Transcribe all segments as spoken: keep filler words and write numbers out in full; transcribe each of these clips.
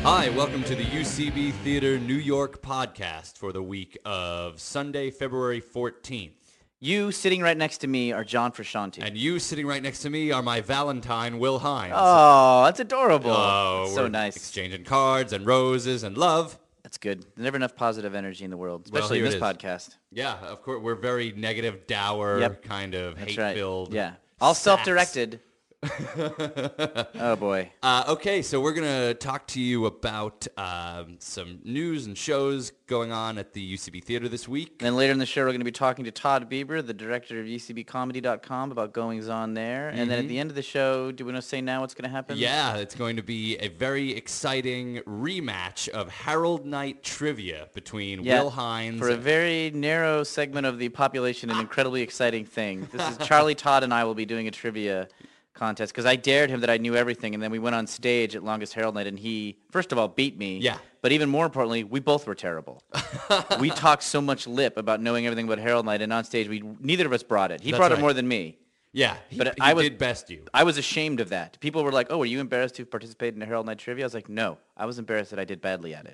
Hi, welcome to the U C B Theater New York podcast for the week of Sunday, February fourteenth. You sitting right next to me are John Frusciante. And you sitting right next to me are my Valentine, Will Hines. Oh, that's adorable. Oh, That's so we're nice. exchanging cards and roses and love. That's good. There's never enough positive energy in the world, Well, especially here in it this is. podcast. Yeah, of course, we're very negative, dour, Yep. kind of That's right. hate-filled. Yeah. All sacks. self-directed. Oh, boy. Uh, okay, so we're going to talk to you about um, some news and shows going on at the U C B Theater this week. And then later in the show, we're going to be talking to Todd Bieber, the director of U C B comedy dot com, about goings-on there. And then at the end of the show, do we want to say now what's going to happen? Yeah, it's going to be a very exciting rematch of Harold Knight trivia between Yeah, Will Hines. for a very narrow segment of the population, an incredibly exciting thing. This is Charlie Todd and I will be doing a trivia contest because I dared him that I knew everything, and then we went on stage at Longest Harold Night, and he, first of all, beat me. Yeah. But even more importantly, we both were terrible. We talked so much lip about knowing everything about Harold Night, and on stage, we neither of us brought it. He That's brought right. it more than me. yeah, he, but he I was- did best you. I was ashamed of that. People were like, oh, were you embarrassed to participate in a Harold Night trivia? I was like, no. I was embarrassed that I did badly at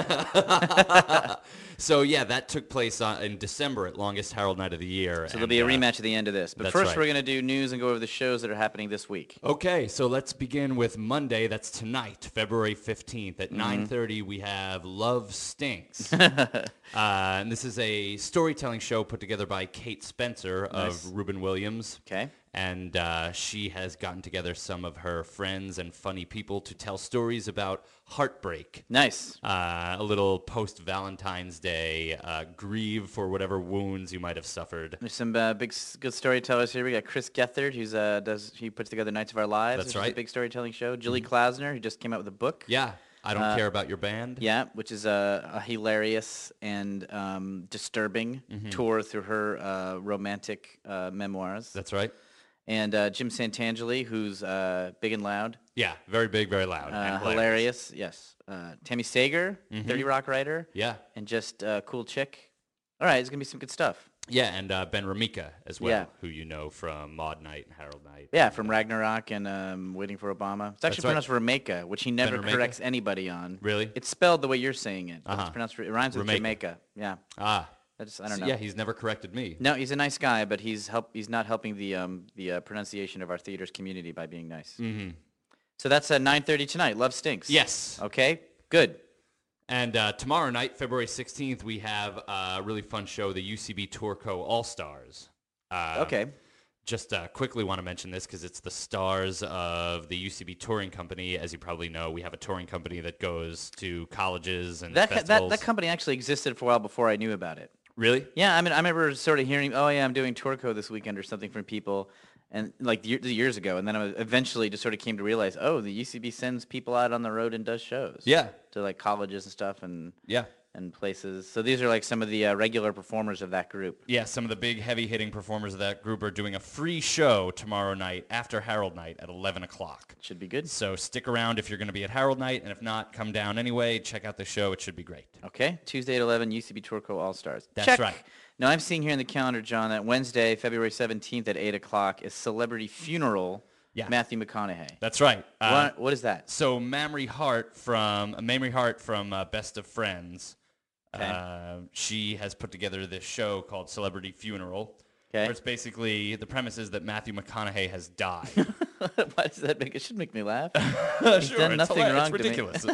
it. So, yeah, that took place on, in December at Longest Harold Night of the Year. So there'll be a uh, rematch at the end of this. But that's first, right. we're going to do news and go over the shows that are happening this week. Okay, so let's begin with Monday. That's tonight, February fifteenth. At Mm-hmm. nine thirty, we have Love Stinks. uh, and this is a storytelling show put together by Kate Spencer Nice. of Reuben Williams. Okay. And uh, she has gotten together some of her friends and funny people to tell stories about heartbreak. Nice. Uh, a little post-Valentine's Day uh, grieve for whatever wounds you might have suffered. There's some uh, big, s- good storytellers here. We got Chris Gethard, who's uh, does he puts together Nights of Our Lives. That's which is right. a big storytelling show. Julie Klasner, who just came out with a book. Yeah, I Don't Uh, Care About Your Band. Yeah, which is a, a hilarious and um, disturbing tour through her uh, romantic uh, memoirs. That's right. And uh, Jim Santangeli, who's uh, big and loud, Yeah, very big, very loud. uh, and hilarious. Yes. Uh, Tammy Sager, thirty Rock writer, Yeah. and just a cool chick. All right, it's gonna be some good stuff. Yeah, and uh, Ben Ramika as well, Yeah. who you know from Maud Night and Harold Night. Yeah, from Ragnarok and um, Waiting for Obama. It's actually That's pronounced Rameka, which he never Rameka? corrects anybody on. Really? It's spelled the way you're saying it. but Uh-huh. It's pronounced. It rhymes with Rameka. Jamaica. Yeah. Ah. That's I don't So, know. yeah, he's never corrected me. No, he's a nice guy, but he's help. He's not helping the um, the uh, pronunciation of our theater's community by being nice. Mm-hmm. So that's at nine thirty tonight. Love Stinks. Yes. Okay. Good. And uh, tomorrow night, February sixteenth, we have a really fun show, the U C B Tourco All-Stars. Uh, Okay. Just uh, quickly want to mention this because it's the stars of the U C B Touring Company. As you probably know, we have a touring company that goes to colleges and That, ca- that festivals. that company actually existed for a while before I knew about it. Really? Yeah, I mean, I remember sort of hearing, oh yeah, I'm doing Tourco this weekend or something from people, and like year, years ago, and then I eventually just sort of came to realize, oh, the U C B sends people out on the road and does shows. Yeah. To like colleges and stuff and Yeah. and places. So these are like some of the uh, regular performers of that group. Yeah, some of the big heavy-hitting performers of that group are doing a free show tomorrow night after Harold Night at eleven o'clock. Should be good. So stick around if you're going to be at Harold Night, and if not, come down anyway. Check out the show. It should be great. Okay, Tuesday at eleven, U C B Tourco All Stars. That's Check. right. Now I'm seeing here in the calendar, John, that Wednesday, February seventeenth at eight o'clock is Celebrity Funeral. Yeah. Matthew McConaughey. That's right. Uh, what, what is that? So Mamrie Hart from Mamrie Hart from uh, Best of Friends, Okay. uh, she has put together this show called Celebrity Funeral. Okay. Where it's basically the premise is that Matthew McConaughey has died. Why does that make it? Should make me laugh. sure, done it's nothing hilarious. wrong to It's me. ridiculous.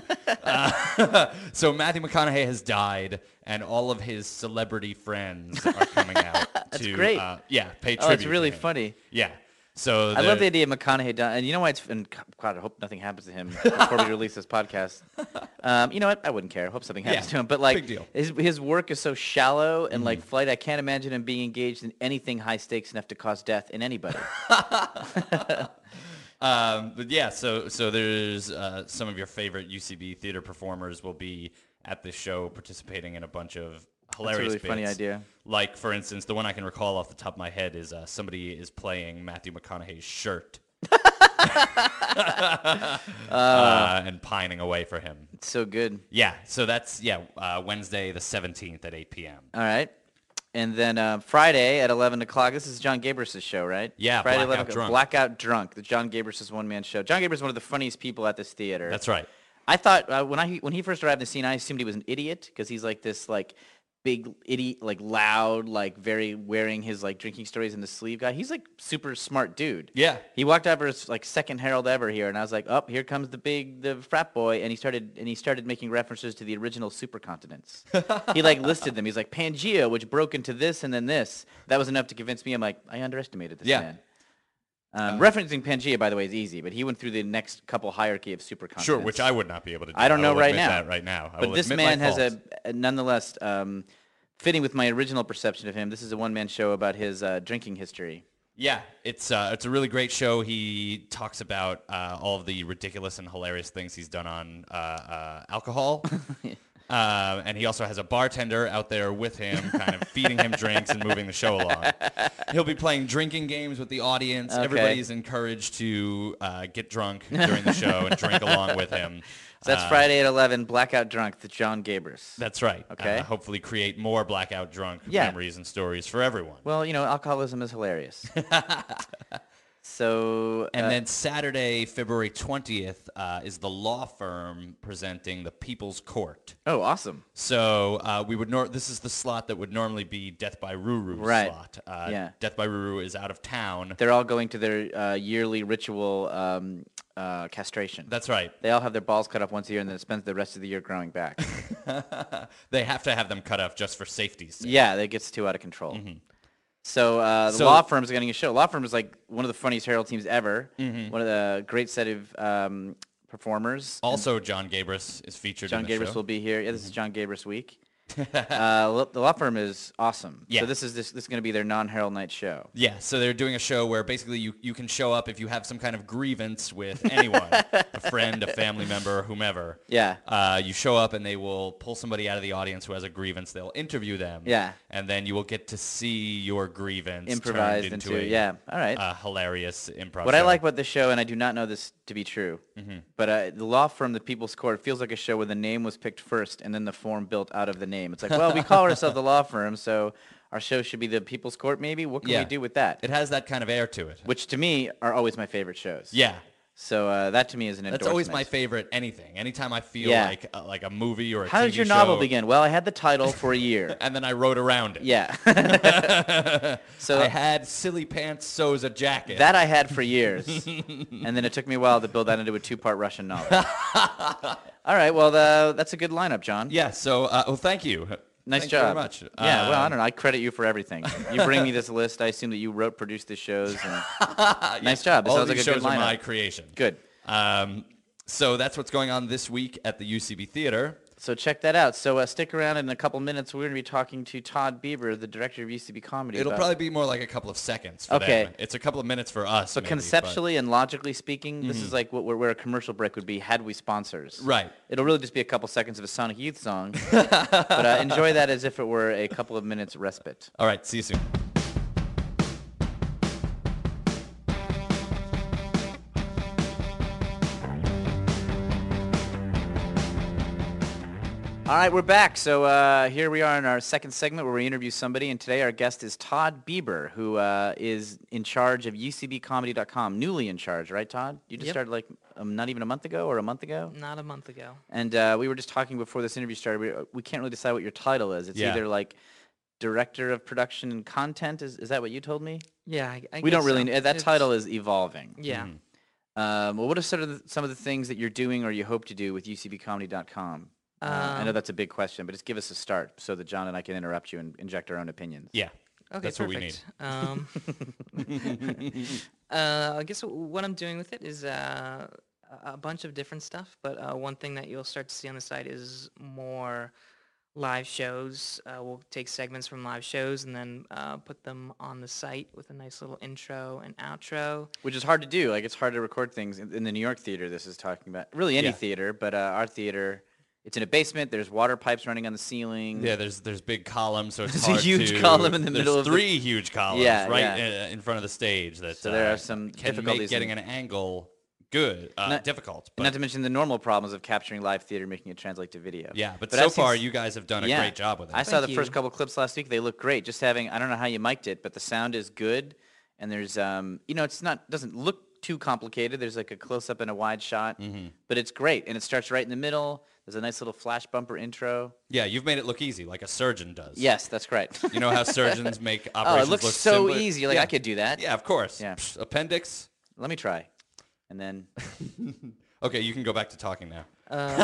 uh, so Matthew McConaughey has died, and all of his celebrity friends are coming out That's to great. Uh, yeah, pay tribute. Oh, it's to really him. funny. Yeah. So I love the they're- idea of McConaughey dying. And you know why it's... And God, I hope nothing happens to him before we release this podcast. Um, you know what? I wouldn't care. I hope something happens Yeah, to him. But like, big deal. His, his work is so shallow and Mm-hmm. like flight, I can't imagine him being engaged in anything high stakes enough to cause death in anybody. Um, but yeah, so so there's uh, some of your favorite U C B theater performers will be at this show participating in a bunch of hilarious really funny bits. idea. Like, for instance, the one I can recall off the top of my head is uh, somebody is playing Matthew McConaughey's shirt. uh, and pining away for him. It's so good. Yeah, so that's, yeah, uh, Wednesday the seventeenth at eight p.m. All right. And then uh, Friday at eleven o'clock, this is John Gabris' show, right? Yeah, Friday Blackout eleven Drunk. Blackout Drunk, the John Gabris' one-man show. John Gabris is one of the funniest people at this theater. That's right. I thought uh, when I when he first arrived in the scene, I assumed he was an idiot because he's like this like big idiot, like loud, like very wearing his like drinking stories in the sleeve guy. He's like super smart dude. Yeah. He walked out for his like second Herald ever here, and I was like, oh, here comes the big the frat boy, and he started and he started making references to the original supercontinents. He like listed them. He's like Pangea, which broke into this and then this. That was enough to convince me. I'm like, I underestimated this Yeah. man. Um, referencing Pangea, by the way, is easy, but he went through the next couple hierarchy of supercontinents. Sure, which I would not be able to do. I don't know will right admit now. that right now. I But will this admit my man has fault. a, a nonetheless, um, fitting with my original perception of him, this is a one-man show about his uh, drinking history. Yeah, it's uh, it's a really great show. He talks about uh, all of the ridiculous and hilarious things he's done on uh, uh, alcohol. Uh, and he also has a bartender out there with him, kind of feeding him drinks and moving the show along. He'll be playing drinking games with the audience. Okay. Everybody's encouraged to uh, get drunk during the show and drink along with him. So that's Uh, Friday at eleven, Blackout Drunk with John Gabers. That's right. Okay. Uh, hopefully create more blackout drunk Yeah. memories and stories for everyone. Well, you know, alcoholism is hilarious. So, And uh, then Saturday, February twentieth, uh, is the law firm presenting the People's Court. oh, awesome. So uh, we would nor- this is the slot that would normally be Death by Ruru's Right. slot. Uh, Yeah. Death by Ruru is out of town. They're all going to their uh, yearly ritual um, uh, castration. That's right. They all have their balls cut off once a year and then spend the rest of the year growing back. They have to have them cut off just for safety's sake. Yeah, that gets too out of control. So uh, the So- law firm's getting a show. Law firm is like one of the funniest Herald teams ever. Mm-hmm. One of the great set of um, performers. Also, John Gabris is featured John in the Gabris show. Mm-hmm. will be here. Yeah, this is John Gabris week. uh, lo- the law firm is awesome. Yeah. So this is this, this is going to be their non-Herald night show. Yeah, so they're doing a show where basically you, you can show up if you have some kind of grievance with anyone, a friend, a family member, whomever. Yeah. Uh, you show up and they will pull somebody out of the audience who has a grievance. They'll interview them. Yeah. And then you will get to see your grievance Improvised turned into, into a yeah. All right. uh, hilarious improv What show. I like about the show, and I do not know this to be true, Mm-hmm. but uh, the law firm, the People's Court, feels like a show where the name was picked first and then the form built out of the name. It's like, well, we call ourselves the law firm, so our show should be the People's Court, maybe? What can Yeah. we do with that? It has that kind of air to it. Which, to me, are always my favorite shows. Yeah. So uh, that, to me, is an That's endorsement. always my favorite anything. Anytime I feel Yeah. like uh, like a movie or a How T V did your show, novel begin? Well, I had the title for a year. and then I wrote around it. Yeah. So I had Silly Pants sews a jacket. that I had for years. And then it took me a while to build that into a two-part Russian novel. All right, well, the, that's a good lineup, John. Yeah, so, uh, well, thank you. Nice Thank job. you very much. Yeah, well, I Um, don't know. I credit you for everything. You bring me this list. I assume that you wrote, produced the shows. And nice job. This All sounds like these a good shows are lineup. my creation. Good. Um, so that's what's going on this week at the U C B Theater. So check that out. So uh, stick around in a couple minutes. We're going to be talking to Todd Bieber, the director of U C B Comedy. It'll about- probably be more like a couple of seconds for Okay. them. It's a couple of minutes for us. So maybe, conceptually and logically speaking, this Mm-hmm. is like what, where, where a commercial break would be had we sponsors. but- Right. It'll really just be a couple seconds of a Sonic Youth song. But uh, enjoy that as if it were a couple of minutes respite. All right, see you soon. All right, we're back. So uh, here we are in our second segment where we interview somebody, and today our guest is Todd Bieber, who uh, is in charge of U C B comedy dot com, newly in charge, right, Todd? You just Yep. started like um, not even a month ago or a month ago? Not a month ago. And uh, we were just talking before this interview started. We, we can't really decide what your title is. It's Yeah. either like director of production and content. Is is that what you told me? Yeah, I, I we don't guess really. so. kn- That It's- title is evolving. Yeah. Um, well, what are sort of the, some of the things that you're doing or you hope to do with U C B comedy dot com? Uh, I know Um, that's a big question, but just give us a start so that John and I can interrupt you and inject our own opinions. Yeah. Okay, That's what we perfect. Um, uh, I guess what I'm doing with it is uh, a a bunch of different stuff, but uh, one thing that you'll start to see on the site is more live shows. Uh, we'll take segments from live shows and then uh, put them on the site with a nice little intro and outro. Which is hard to do. Like, it's hard to record things in, in the New York theater. This is talking about really any Yeah. theater, but uh, our theater, it's in a basement. There's water pipes running on the ceiling. Yeah, there's there's big columns, so it's There's a hard huge to- column in the there's middle of the- three huge columns Yeah, right yeah. uh, in front of the stage that So there uh, are some can difficulties make getting in- an angle good, uh, Not- difficult. Not But to mention the normal problems of capturing live theater, making it translate to video. yeah, but, But so I've seen far s- you guys have done a Yeah. great job with it. I saw the Thank first you. couple clips last week. They look great. Just having, I don't know how you mic'd it, but the sound is good, and there's, um, you know, it's not doesn't look too complicated. There's like a close-up and a wide shot, Mm-hmm. but it's great, and it starts right in the middle. There's a nice little flash bumper intro. Yeah, you've made it look easy, like a surgeon does. Yes, that's correct. You know how surgeons make Oh, operations it looks look so simpler? easy. Like yeah. I could do that. Yeah, of course. Yeah. Psh, appendix. Let me try, and then Okay, you can go back to talking now. Uh,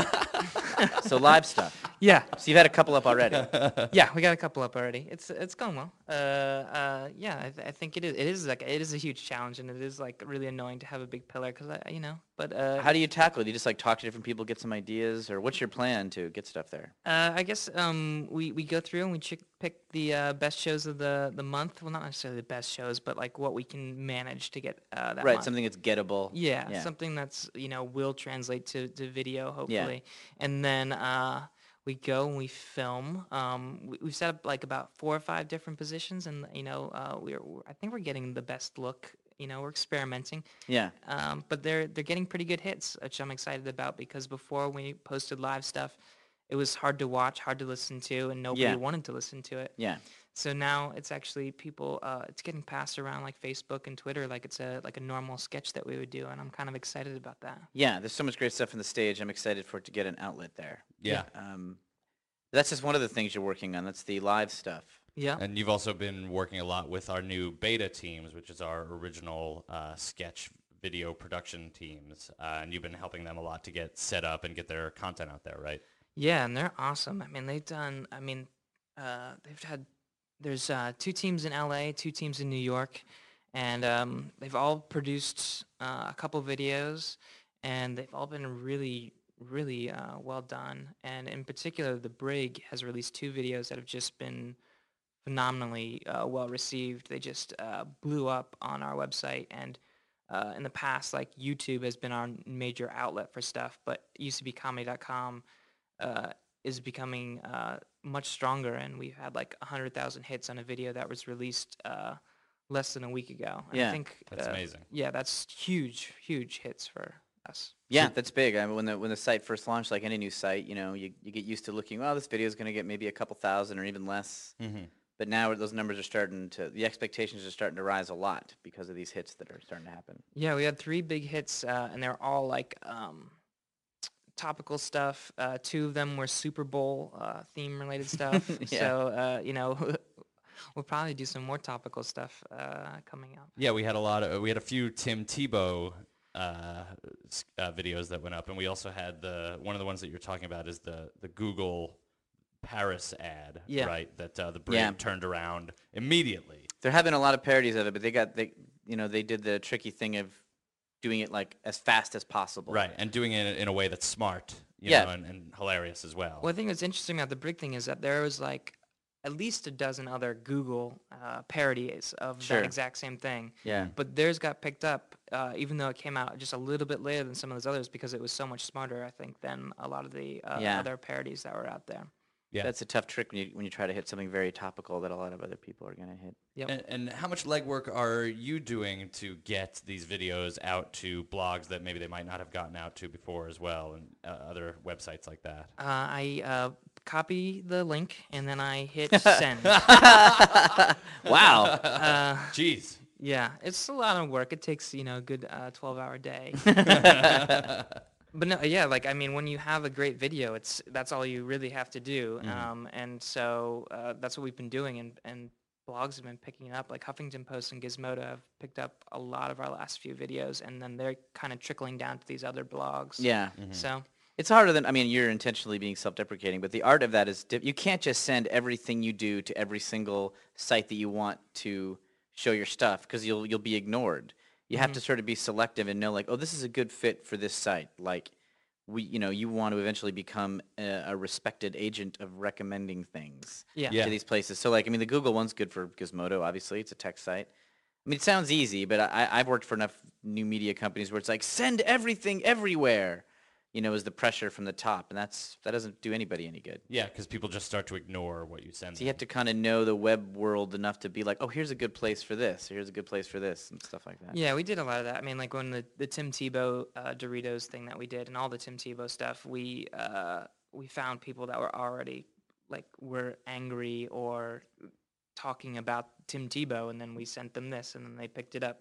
so live stuff. yeah, So you've had a couple up already. yeah, we got a couple up already. It's it's going well. Uh, uh, yeah, I, th- I think it is. It is like it is a huge challenge, and it is like really annoying to have a big pillar because I, you know. But uh, How do you tackle it? Do you just like talk to different people, get some ideas, or what's your plan to get stuff there? Uh, I guess um, we, we go through and we ch- pick the uh, best shows of the, the month. Well, not necessarily the best shows, but like what we can manage to get uh, that Right, month. something that's gettable. Yeah, Yeah. something that's, you know, will translate to, to video, hopefully. And then uh, we go and we film. Um, we, we've set up like about four or five different positions, and, you know, uh, we're, we're I think we're getting the best look. You know, we're experimenting. Yeah. Um, but they're they're getting pretty good hits, which I'm excited about because before we posted live stuff, it was hard to watch, hard to listen to, and nobody Yeah. wanted to listen to it. Yeah. So now it's actually people. Uh, it's getting passed around like Facebook and Twitter, like it's a like a normal sketch that we would do, and I'm kind of excited about that. Yeah, there's so much great stuff on the stage. I'm excited for it to get an outlet there. Yeah. Um, that's just one of the things you're working on. That's the live stuff. Yeah. And you've also been working a lot with our new beta teams, which is our original uh, sketch video production teams. Uh, and you've been helping them a lot to get set up and get their content out there, right? Yeah, and they're awesome. I mean, they've done. I mean, uh, they've had. There's uh, two teams in L A, two teams in New York, and um, they've all produced uh, a couple videos, and they've all been really, really uh, well done. And in particular, the Brig has released two videos that have just been phenomenally uh, well received. They just uh, blew up on our website, and uh, in the past, like YouTube has been our major outlet for stuff, but U C B comedy dot com uh, is becoming uh, much stronger, and we've had like one hundred thousand hits on a video that was released uh, less than a week ago. And Yeah. I think That's uh, amazing. Yeah, that's huge, huge hits for us. Yeah, that's big. I mean, when the when the site first launched, like any new site, you know, you, you get used to looking, well, this video is going to get maybe a couple thousand or even less. Mm-hmm. But now those numbers are starting to, the expectations are starting to rise a lot because of these hits that are starting to happen. Yeah, we had three big hits, uh, and they're all like um, topical stuff. Uh, two of them were Super Bowl uh, theme related stuff. Yeah. So uh, you know, we'll probably do some more topical stuff uh, coming up. Yeah, we had a lot of, we had a few Tim Tebow uh, s- uh, videos that went up, and we also had the, one of the ones that you're talking about is the, the Google Paris ad, Yeah. right? That uh, the Brig Yeah. turned around immediately. There have been a lot of parodies of it, but they got, they, you know, they did the tricky thing of doing it like as fast as possible. Right, and doing it in a way that's smart, you Yeah. know, and, and hilarious as well. Well, I think what's interesting about the Brig thing is that there was like at least a dozen other Google uh, parodies of Sure. that exact same thing. Yeah. But theirs got picked up, uh, even though it came out just a little bit later than some of those others, because it was so much smarter, I think, than a lot of the uh, Yeah. other parodies that were out there. Yeah. That's a tough trick when you when you try to hit something very topical that a lot of other people are going to hit. Yep. And, and how much legwork are you doing to get these videos out to blogs that maybe they might not have gotten out to before as well, and uh, other websites like that? Uh, I uh, copy the link and then I hit send. Wow. uh, Jeez. yeah, it's a lot of work. It takes, you know, a good uh, twelve-hour day. But no, yeah, like I mean, when you have a great video, it's that's all you really have to do, Mhm. um, and so uh, that's what we've been doing, and and blogs have been picking it up. Like Huffington Post and Gizmodo have picked up a lot of our last few videos, and then they're kind of trickling down to these other blogs. Yeah. So It's harder than, I mean, you're intentionally being self-deprecating, but the art of that is, di- you can't just send everything you do to every single site that you want to show your stuff, because you'll you'll be ignored. You have Mhm. to sort of be selective and know, like, oh, this is a good fit for this site. Like, we, you know, you want to eventually become a, a respected agent of recommending things yeah, Yeah. to these places. So, like, I mean, the Google one's good for Gizmodo, obviously. It's a tech site. I mean, it sounds easy, but I, I've worked for enough new media companies where it's like, send everything everywhere, you know, is the pressure from the top, and that's that doesn't do anybody any good. Yeah, because people just start to ignore what you send So you have them. to kind of know the web world enough to be like, oh, here's a good place for this, or here's a good place for this, and stuff like that. yeah, we did a lot of that. I mean, like when the the Tim Tebow uh, Doritos thing that we did, and all the Tim Tebow stuff, we uh, we found people that were already like were angry or talking about Tim Tebow, and then we sent them this, and then they picked it up.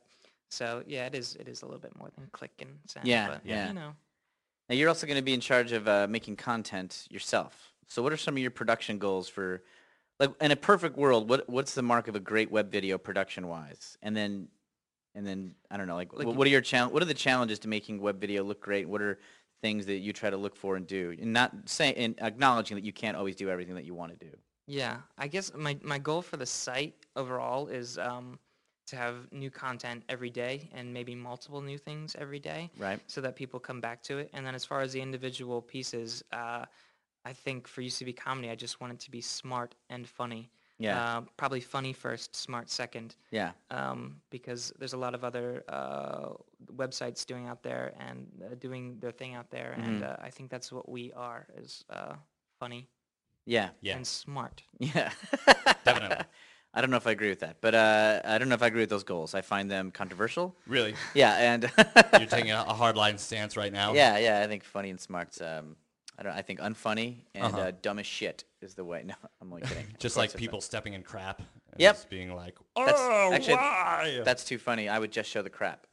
So yeah, it is it is a little bit more than click and send. Yeah, but, yeah. You know, Now you're also going to be in charge of uh, making content yourself. So what are some of your production goals for, like, in a perfect world, what what's the mark of a great web video production wise? And then, and then I don't know, like, Like wh- what are your chal- What are the challenges to making web video look great? What are things that you try to look for and do, and not saying and acknowledging that you can't always do everything that you want to do. yeah. I guess my my goal for the site overall is um, to have new content every day and maybe multiple new things every day, Right. so that people come back to it. And then as far as the individual pieces, uh, I think for U C B comedy, I just want it to be smart and funny. Yeah. Uh, probably funny first, smart second. Yeah. Um, because there's a lot of other uh, websites doing out there and uh, doing their thing out there, and Mhm. uh, I think that's what we are, is uh, funny Yeah. Yeah, and smart. Yeah. Definitely. I don't know if I agree with that, but uh, I don't know if I agree with those goals. I find them controversial. really. Yeah, and You're taking a, a hard line stance right now. yeah, yeah. I think funny and smart's. Um, I don't. I think unfunny and Uh-huh. uh, dumb as shit is the way. No, I'm only kidding. Of Just course like it's people not. stepping in crap. And Yep. just being like, That's- oh, actually, why? That's too funny. I would just show the crap.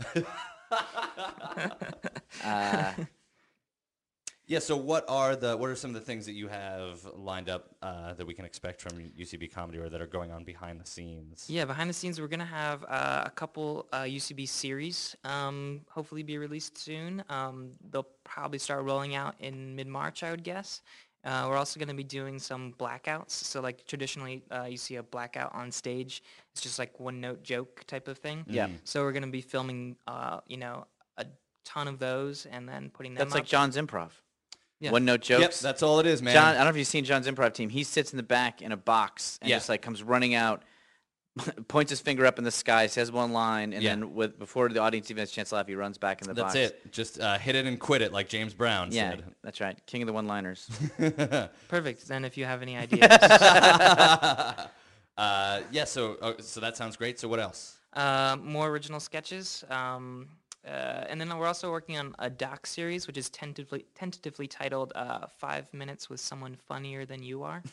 uh, Yeah. So, what are the what are some of the things that you have lined up uh, that we can expect from U C B Comedy, or that are going on behind the scenes? Yeah, behind the scenes, we're gonna have uh, a couple uh, U C B series, um, hopefully be released soon. Um, they'll probably start rolling out in mid-March, I would guess. Uh, we're also gonna be doing some blackouts. So like traditionally, uh, you see a blackout on stage. It's just like one-note joke type of thing. Yeah. So we're gonna be filming, uh, you know, a ton of those and then putting them that's like up. John's improv. Yeah. One note Yep. jokes. That's all it is, man. John, I don't know if you've seen John's improv team. He sits in the back in a box and Yeah. just like comes running out, points his finger up in the sky, says one line, and Yeah. then with before the audience even has a chance to laugh, he runs back in the That's box. it. Just uh, hit it and quit it, like James Brown Yeah, said. that's right. King of the one-liners. Perfect. Then if you have any ideas. uh, yeah. So, uh, so that sounds great. So, what else? Uh, more original sketches. Um, uh, and then we're also working on a doc series, which is tentatively tentatively titled uh, Five Minutes with Someone Funnier Than You Are.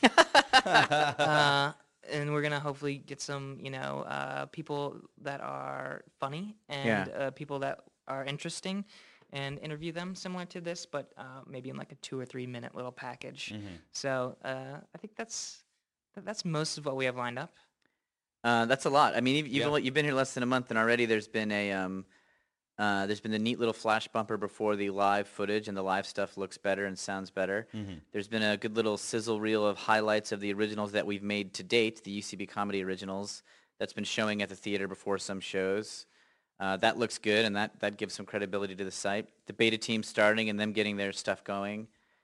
uh, and we're going to hopefully get some, you know, uh, people that are funny and Yeah. uh, people that are interesting and interview them similar to this, but uh, maybe in like a two or three minute little package. So uh, I think that's that's most of what we have lined up. Uh, that's a lot. I mean, you've, you've, Yeah. only, you've been here less than a month, and already there's been a um, uh, there's been a neat little flash bumper before the live footage, and the live stuff looks better and sounds better. There's been a good little sizzle reel of highlights of the originals that we've made to date, the U C B Comedy originals, that's been showing at the theater before some shows. Uh, that looks good, and that, that gives some credibility to the site. The beta team starting and them getting their stuff going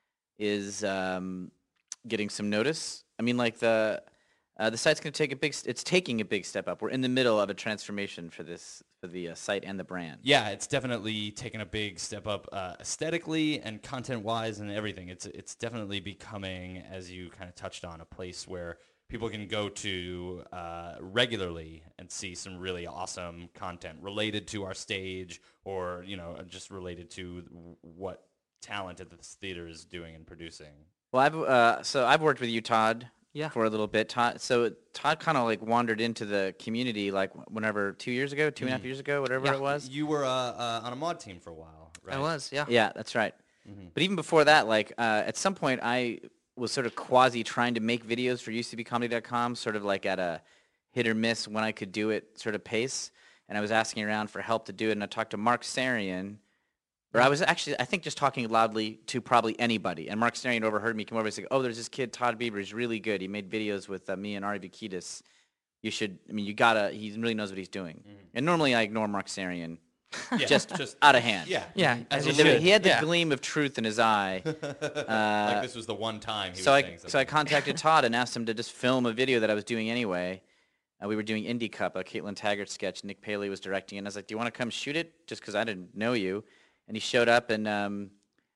is um, getting some notice. I mean, like the uh, the site's going to take a big. St- it's taking a big step up. We're in the middle of a transformation for this for the uh, site and the brand. Yeah, it's definitely taken a big step up uh, aesthetically and content-wise and everything. It's it's definitely becoming, as you kind of touched on, a place where people can go to uh, regularly and see some really awesome content related to our stage, or you know, just related to what talent at this theater is doing and producing. Well, I've uh, so I've worked with you, Todd, Yeah. for a little bit. Todd, so Todd kind of like wandered into the community like whenever two years ago, two and a half years ago, whatever Yeah. it was. You were uh, uh, on a mod team for a while, right? I was, yeah. Yeah, that's right. But even before that, like uh, at some point, I was sort of quasi trying to make videos for U C B comedy dot com, sort of like at a hit or miss when I could do it sort of pace. And I was asking around for help to do it, and I talked to Mark Sarian, or I was actually, I think, just talking loudly to probably anybody. And Mark Sarian overheard me, come over and say, "Oh, there's this kid, Todd Bieber. He's really good. He made videos with uh, me and Ari Vakitas. You should, I mean, you gotta, he really knows what he's doing." And normally I ignore Mark Sarian, Yeah, just, just out of hand. yeah, Yeah, as as you you There- should. He had the Yeah. gleam of truth in his eye. like this was the one time he So was I, saying something. so I contacted Todd and asked him to just film a video that I was doing anyway. Uh, we were doing Indie Cup, a Caitlin Taggart sketch. Nick Paley was directing, and I was like, "Do you want to come shoot it?" Just because I didn't know you. And he showed up, and um,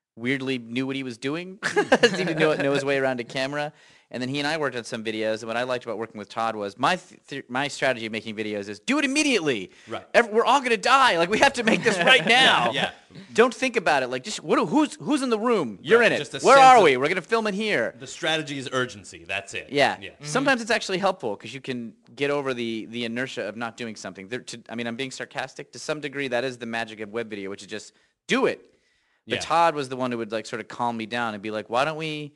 weirdly knew what he was doing. Seemed to know, know his way around a camera. And then he and I worked on some videos. And what I liked about working with Todd was my th- th- my strategy of making videos is do it immediately. Right. Every, we're all gonna die. Like we have to make this right now. Yeah. Don't think about it. Like just what? Who's who's in the room? You're Right, in it. just a Where sense are of- we? We're gonna film it here. The strategy is urgency. That's it. Yeah. Yeah. Sometimes it's actually helpful because you can get over the the inertia of not doing something. There, to, I mean, I'm being sarcastic. To some degree, that is the magic of web video, which is just do it. But Yeah. Todd was the one who would like sort of calm me down and be like, "Why don't we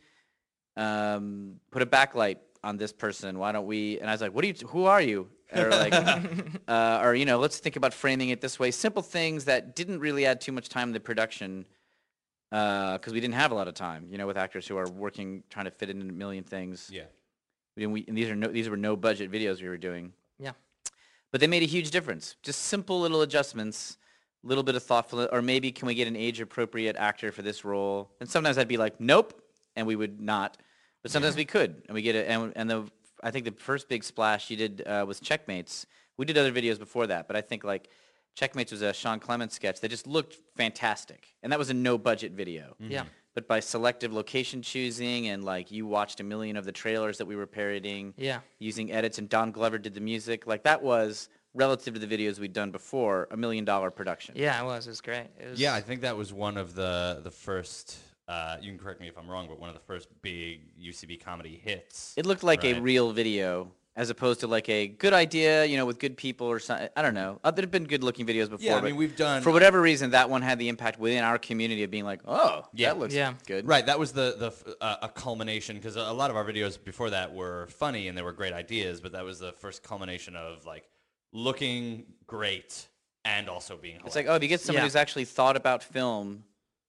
um, put a backlight on this person? Why don't we?" And I was like, "What are you? T- who are you?" Or like, uh, or you know, let's think about framing it this way. Simple things that didn't really add too much time to the production because we didn't have a lot of time. You know, with actors who are working trying to fit in a million things. Yeah. And, we, and these are no, these were no budget videos we were doing. Yeah. But they made a huge difference. Just simple little adjustments, little bit of thoughtful, or maybe can we get an age appropriate actor for this role? And sometimes I'd be like, nope, and we would not. But sometimes we could, and we get it. And, and the I think the first big splash you did uh, was Checkmates. We did other videos before that, but I think like Checkmates was a Sean Clements sketch that just looked fantastic, and that was a no budget video. Yeah. But by selective location choosing and like you watched a million of the trailers that we were parodying, Yeah. using edits, and Don Glover did the music, like that was relative to the videos we'd done before, a million dollar production. Yeah, it was. It was great. It was, Yeah, I think that was one of the the first. Uh, you can correct me if I'm wrong, but one of the first big U C B comedy hits. It looked like a Right. real video as opposed to like a good idea, you know, with good people or something. I don't know. Uh, there have been good looking videos before. Yeah, I but mean, we've done- for whatever reason, that one had the impact within our community of being like, oh, Yeah. that looks Yeah. good. Right, that was the the f- uh, a culmination because a lot of our videos before that were funny and they were great ideas, but that was the first culmination of like looking great and also being hilarious. It's like, oh, if you get somebody Yeah. who's actually thought about film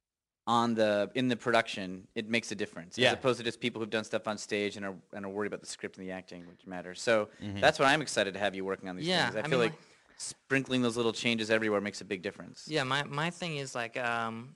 on the in the production, it makes a difference. Yeah. As opposed to just people who've done stuff on stage and are and are worried about the script and the acting, which matters. So Mm-hmm. that's what I'm excited to have you working on these Yeah, things. I, I feel mean, like sprinkling those little changes everywhere makes a big difference. Yeah, my, my thing is like um,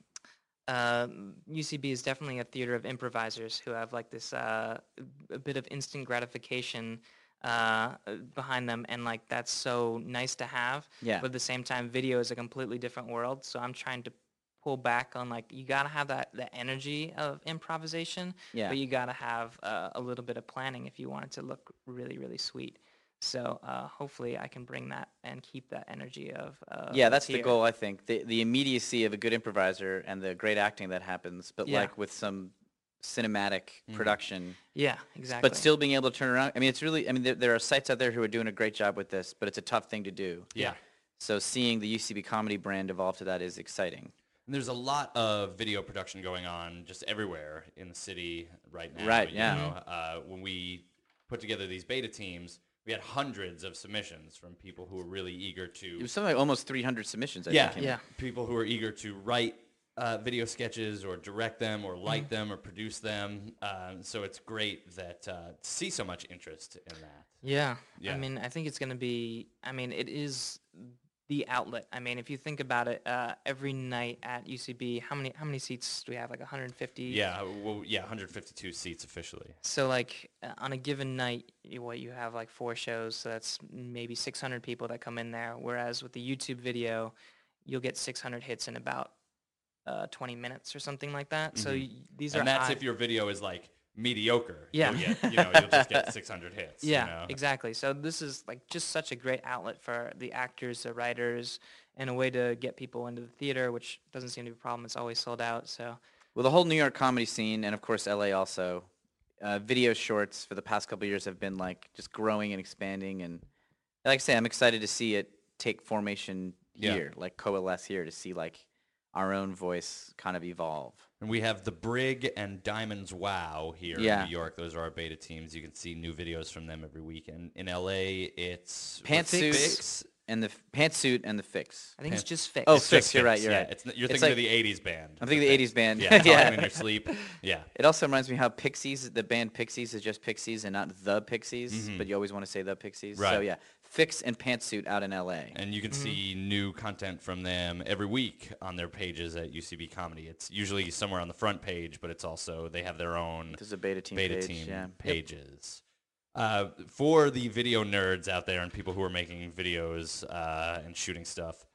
uh, U C B is definitely a theater of improvisers who have like this uh, a bit of instant gratification uh, behind them, and like that's so nice to have. Yeah. But at the same time, video is a completely different world, so I'm trying to pull back on like you gotta have that the energy of improvisation, Yeah. but you gotta have uh, a little bit of planning if you want it to look really really sweet. So uh, hopefully I can bring that and keep that energy of uh, Yeah, what's that's the here. goal, I think. The the immediacy of a good improviser and the great acting that happens, but Yeah. like with some cinematic production, Yeah, exactly. but still being able to turn around. I mean, it's really, I mean, there, there are sites out there who are doing a great job with this, but it's a tough thing to do. Yeah. So seeing the U C B comedy brand evolve to that is exciting. And there's a lot of video production going on just everywhere in the city right now. Right, you yeah. know. Uh, when we put together these beta teams, we had hundreds of submissions from people who were really eager It to. was something like almost three hundred submissions, I Yeah, think. Yeah. people who were eager to write uh, video sketches or direct them or light Mm-hmm. them or produce them. Um, so it's great that uh, to see so much interest in that. Yeah. Yeah. I mean, I think it's going to be, I mean, it is the outlet. I mean, if you think about it, uh, every night at U C B, how many how many seats do we have? Like one hundred fifty? Yeah, well, yeah, one hundred fifty-two seats officially. So like uh, on a given night, you, what you have like four shows, so that's maybe six hundred people that come in there. Whereas with the YouTube video, you'll get six hundred hits in about uh, twenty minutes or something like that. So y- these And are that's high- if your video is like mediocre. Yeah. You'll get, you know, you'll just get six hundred hits. Yeah, you know? exactly. So this is like just such a great outlet for the actors, the writers, and a way to get people into the theater, which doesn't seem to be a problem. It's always sold out. So Well, the whole New York comedy scene, and of course L A also, uh, video shorts for the past couple of years have been like just growing and expanding. And like I say, I'm excited to see it take formation Yeah. here, like coalesce here, to see like our own voice kind of evolve. And we have the Brig and Diamonds Wow here Yeah. in New York. Those are our beta teams. You can see new videos from them every week. And in L A, it's Pantsuits Fix. and the f- Pantsuit and the Fix. I think it's Pen- just fixed. Oh, It's Fix, just you're right, Fix, you're yeah. right. It's, you're It's thinking like- of the eighties band. I'm thinking the eighties band. Yeah, Yeah. talking in your sleep. Yeah. It also reminds me how Pixies, the band Pixies, is just Pixies and not the Pixies, Mhm. but you always want to say the Pixies. So Right. yeah, Fix and Pantsuit out in L A. And you can see new content from them every week on their pages at U C B Comedy. It's usually somewhere on the front page, but it's also, they have their own There's a beta team beta page. team yeah. Yep. pages. Uh, for the video nerds out there and people who are making videos uh, and shooting stuff,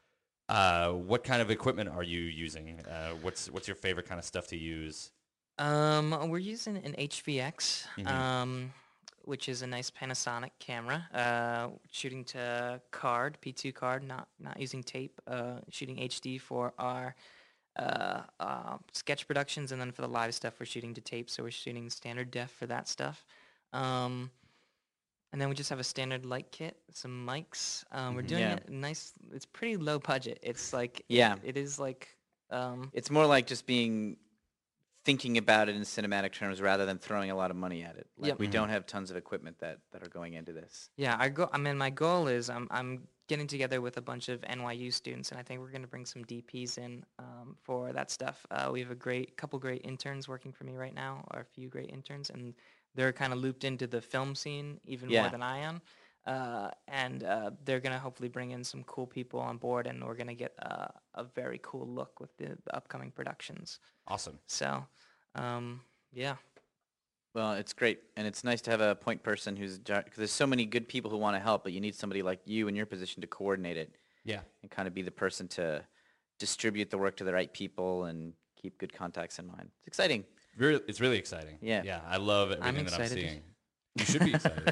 Uh, what kind of equipment are you using? Uh, what's what's your favorite kind of stuff to use? Um, we're using an H V X, Mhm. um, which is a nice Panasonic camera. Uh, shooting to card, P two card, not not using tape. Uh, shooting H D for our uh, uh, sketch productions, and then for the live stuff, we're shooting to tape. So we're shooting standard def for that stuff. Um, and then we just have a standard light kit, some mics. Um, we're doing Yeah. it nice. It's pretty low budget. It's like it- Yeah. it is like um, It's more like just being thinking about it in cinematic terms rather than throwing a lot of money at it. Like Yep. we Mhm. don't have tons of equipment that, that are going into this. Yeah, I go. I mean, my goal is I'm I'm getting together with a bunch of N Y U students, and I think we're going to bring some D Ps in um, for that stuff. Uh, we have a great couple great interns working for me right now, or a few great interns, and they're kind of looped into the film scene even Yeah. more than I am. Uh, and uh, they're going to hopefully bring in some cool people on board, and we're going to get uh, a very cool look with the, the upcoming productions. Awesome. So, um, yeah. Well, it's great, and it's nice to have a point person who's, because there's so many good people who want to help, but you need somebody like you in your position to coordinate it Yeah. and kind of be the person to distribute the work to the right people and keep good contacts in mind. It's exciting. Really, it's really exciting. Yeah. Yeah. I love everything that I'm excited. seeing. You should be excited.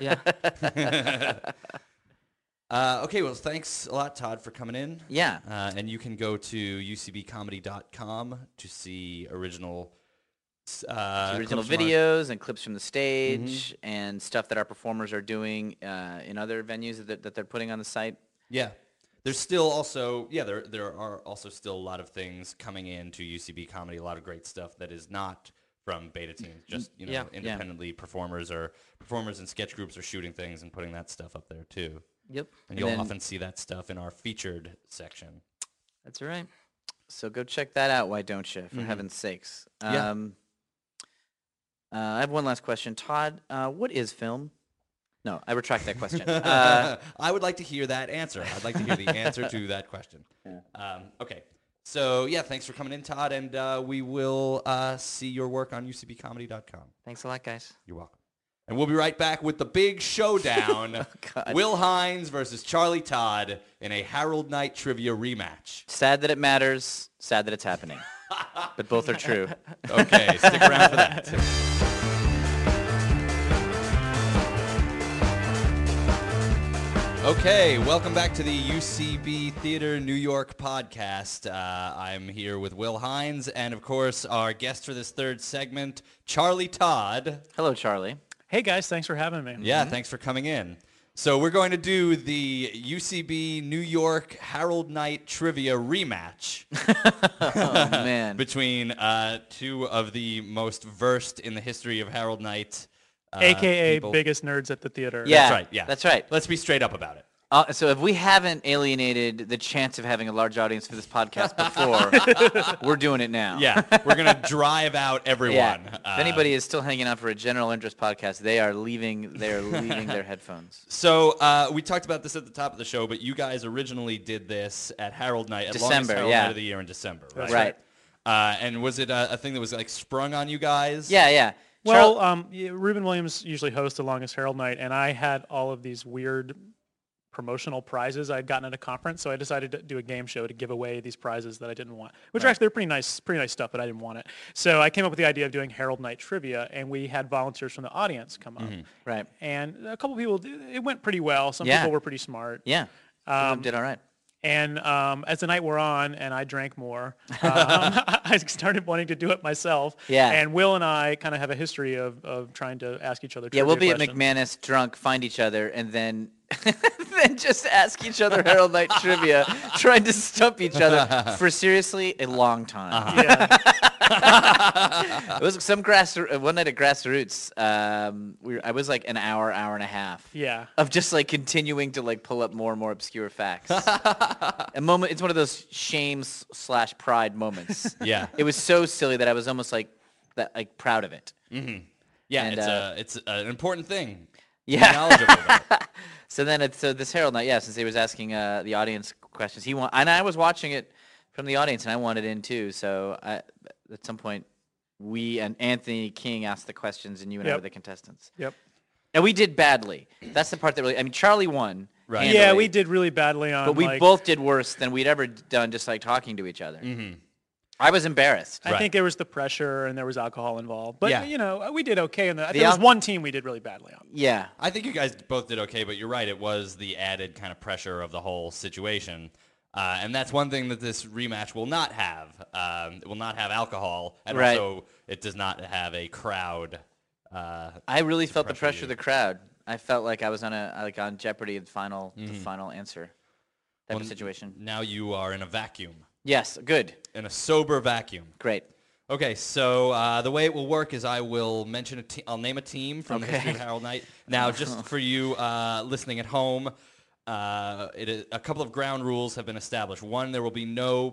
Yeah. Uh, okay, well, thanks a lot, Todd, for coming in. Yeah. Uh, and you can go to u c b comedy dot com to see original uh, Original clips from our- videos and clips from the stage and stuff that our performers are doing uh, in other venues that, that they're putting on the site. Yeah. There's still also, yeah, there there are also still a lot of things coming in to U C B Comedy, a lot of great stuff that is not from Beta Teams, just, you know, Yeah. Yeah. independently performers or performers and sketch groups are shooting things and putting that stuff up there too. Yep. And, And you'll then- often see that stuff in our featured section. That's right. So go check that out, why don't you, for Mhm. heaven's sakes. Yeah. Um, uh, I have one last question. Todd, uh, what is film? No, I retract that question. Uh, I would like to hear that answer. I'd like to hear the answer to that question. Yeah. Um, okay. So, yeah, thanks for coming in, Todd, and uh, we will uh, see your work on u c b comedy dot com. Thanks a lot, guys. You're welcome. And we'll be right back with the big showdown. God. Will Hines versus Charlie Todd in a Harold Knight trivia rematch. Sad that it matters, sad that it's happening. But both are true. Okay, stick around for that. Okay, welcome back to the U C B Theater New York podcast. Uh, I'm here with Will Hines and, of course, our guest for this third segment, Charlie Todd. Hello, Charlie. Hey guys, thanks for having me. Yeah, thanks for coming in. So we're going to do the U C B New York Harold Knight trivia rematch Oh, man. between uh, two of the most versed in the history of Harold Knight. Uh, A K A people. biggest nerds at the theater. Yeah, right, yeah. That's right. Let's be straight up about it. Uh, so if we haven't alienated the chance of having a large audience for this podcast before, we're doing it now. Yeah, we're going to drive out everyone. Yeah. Uh, If anybody is still hanging out for a general interest podcast, they are leaving. They are leaving their headphones. So uh, we talked about this at the top of the show, but you guys originally did this at Harold Knight, at longest December, Harold yeah. Knight of the year in December, right? That's Right. Uh, and was it a, a thing that was like sprung on you guys? Yeah, yeah. Well, Charl- um, yeah, Reuben Williams usually hosts the longest Herald Night, and I had all of these weird promotional prizes I'd gotten at a conference, so I decided to do a game show to give away these prizes that I didn't want, which are actually they're pretty nice, pretty nice stuff, but I didn't want it. So I came up with the idea of doing Herald Night trivia, and we had volunteers from the audience come up, right. and a couple people. It went pretty well. Some Yeah. people were pretty smart. Yeah. Some of them Um, did all right. And um, as the night wore on and I drank more, um, I started wanting to do it myself. Yeah. And Will and I kind of have a history of, of trying to ask each other Yeah, we'll be trivia at questions. McManus drunk, find each other, and then then just ask each other Herald Night trivia, trying to stump each other for seriously a long time. Yeah. It was some grass. uh, One night at Grassroots, um, we were, I was like an hour, hour and a half. Yeah. Of just like continuing to like pull up more and more obscure facts. A moment. It's one of those shames slash pride moments. Yeah. It was so silly that I was almost like that, like proud of it. Yeah, And, it's, uh, a, it's an important thing. Yeah. Be knowledgeable about it. So then, it's, so this Herald Night, yeah, since he was asking uh, the audience questions, he want, and I was watching it from the audience, and I wanted in too. So I, at some point, we and Anthony King asked the questions, and you and I Yep. were the contestants. Yep. And we did badly. That's the part that really, I mean, Charlie won, Right. Yeah, handily. we did really badly on. But we like, both did worse than we'd ever done just like talking to each other. Mm-hmm. I was embarrassed. I Right. think there was the pressure and there was alcohol involved. But Yeah. you know, we did okay. In the, The there was al- one team we did really badly on. Yeah. I think you guys both did okay, but you're right. It was the added kind of pressure of the whole situation. Uh, and that's one thing that this rematch will not have. Um, it will not have alcohol, and Right. also it does not have a crowd. Uh, I really felt the pressure pressure you. of the crowd. I felt like I was on a like on Jeopardy, the final Mm-hmm. the final answer type of situation. Now you are in a vacuum, Yes, good, in a sober vacuum. great. Okay, so uh, the way it will work is I will mention a te- I'll name a team from the history of Okay. Harold Knight. Now, just for you uh, listening at home, uh, it is, a couple of ground rules have been established. One, there will be no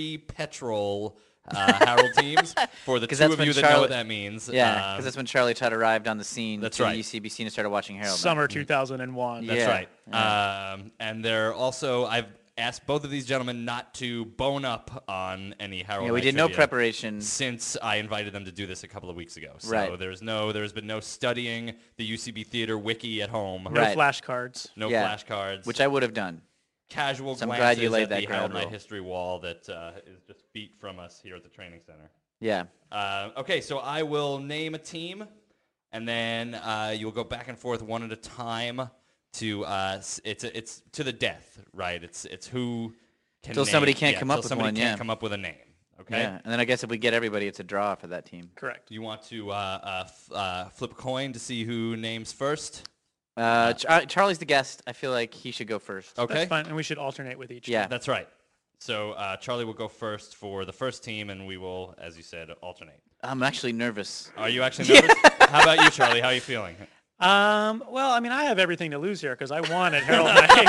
pre-petrol uh, Harold teams. For the 'Cause two that's of when you that know Charlotte- what that means. Yeah, um, because that's when Charlie Todd arrived on the scene. That's to right. U C B C and started watching Harold. Knight. Summer two thousand one. That's Yeah, right. Um, and they're also, I've asked both of these gentlemen not to bone up on any Harold Yeah, we Knight did no trivia preparation. since I invited them to do this a couple of weeks ago. So Right. there's no, there's been no studying the U C B Theater wiki at home. No Right. flashcards. No Yeah. flashcards. Which I would have done. Casual So I'm glances glad you laid at that the ground Harold Knight rule. history wall that uh, is just feet from us here at the training center. Yeah. Uh, okay, so I will name a team, and then uh, you'll go back and forth one at a time. To uh, s- it's it's to the death, right? It's it's who can Till name- somebody can't yeah, come till up with somebody one, can't yeah. come up with a name. Okay. Yeah. And then I guess if we get everybody, it's a draw for that team. Correct. You want to uh, uh, f- uh, flip a coin to see who names first? Uh, Ch- uh, Charlie's the guest. I feel like he should go first. Okay. That's fine. And we should alternate with each. Yeah. team. That's right. So uh, Charlie will go first for the first team, and we will, as you said, alternate. I'm actually nervous. Are you actually nervous? How about you, Charlie? How are you feeling? Um, well, I mean, I have everything to lose here because I won at Harold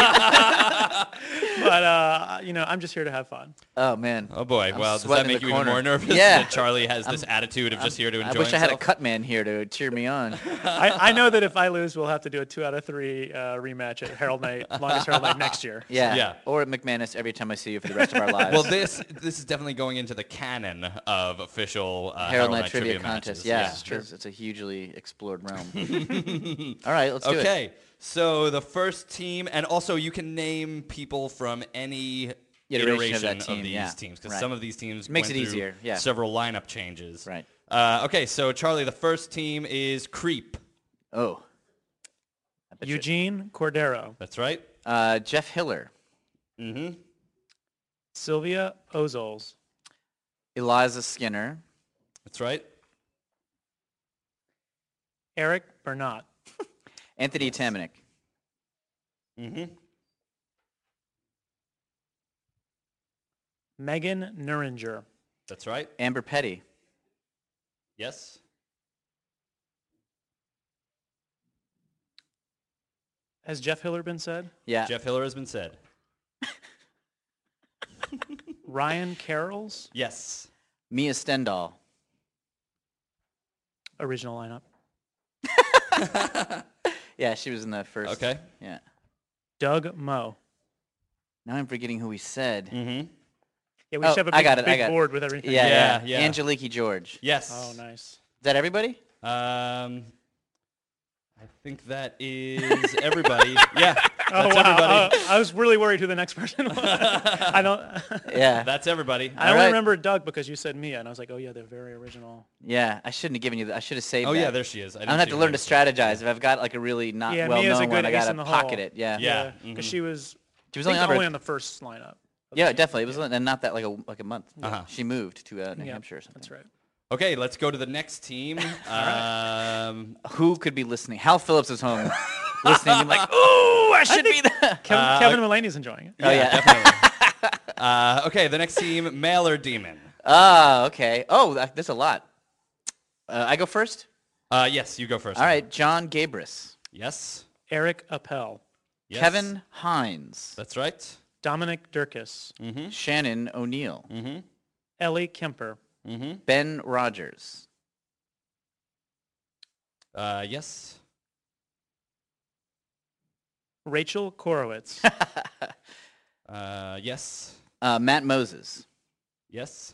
Knight. But, uh, you know, I'm just here to have fun. Oh man. Oh boy. I'm well, does that sweating in make the you even corner. more nervous? Yeah. That Charlie has this attitude of just here to I enjoy wish I had a himself? cut man here to cheer me on. I, I know that if I lose, we'll have to do a two out of three uh, rematch at Harold Knight, longest Harold Knight next year. Yeah. Yeah. Or at McManus every time I see you for the rest of our lives. Well, this this is definitely going into the canon of official uh, Harold Knight trivia, trivia contest. matches. Yeah, It's true. it's, it's a hugely explored realm. All right, let's do it. Okay, so the first team, and also you can name people from any Iteration iteration of that team, these yeah. temes, because Right. some of these teams Makes went it through easier, yeah. several lineup changes. Right. Uh, okay, so Charlie, the first team is Creep. Oh. I bet you- Eugene Cordero, That's right. Uh, Jeff Hiller, Mm-hmm. Sylvia Ozols, Eliza Skinner, That's right. Eric Bernat, Anthony Tamanik, Mm-hmm. Megan Nuringer, That's right. Amber Petty, Yes. Has Jeff Hiller been said? yeah, Jeff Hiller has been said. Ryan Carrolls, Yes. Mia Stendhal, original lineup. yeah, she was in the first. Okay. Yeah. Doug Moe. Now I'm forgetting who we said. Mm-hmm. Yeah, we Oh, should have a I big, got it, I big got it. board with everything. Yeah, Yeah, yeah, yeah. Angelique George. Yes. Oh, nice. Is that everybody? Um, I think that is everybody. Yeah. Oh, That's wow. everybody. Uh, I was really worried who the next person was. I don't. Yeah. That's everybody. I only right. remember Doug because you said Mia, and I was like, oh yeah, they're very original. Yeah, I shouldn't have given you that. I should have saved Oh that. yeah, there she is. I I'm didn't gonna have see to her learn to name. strategize. If I've got like a really not Yeah, well Mia's a known good one, I ace gotta in the pocket hole. it. Yeah. Yeah. because mhm. she was. She was I only think on, only her- on the first lineup. Yeah, definitely. It was and not that like a like a month. Uh-huh. She moved to uh, New Yeah, Hampshire or something. That's right. Okay, let's go to the next team. um, Who could be listening? Hal Phillips is home listening. Being like, ooh, I should be there. Kevin, Uh, Kevin Mulaney's enjoying it. Oh, yeah. definitely. uh, okay, the next team, Mailer Demon. Ah, okay. Oh, that, there's a lot. Uh, I go first. Uh, yes, you go first. All right, John Gabris, Yes. Eric Appel, Yes. Kevin Hines, That's right. Dominic Durkis, Mm-hmm. Shannon O'Neill, Mm-hmm. Ellie Kemper, Mm-hmm. Ben Rogers, Uh, yes. Rachel Korowitz, Uh, yes. uh, Matt Moses, Yes.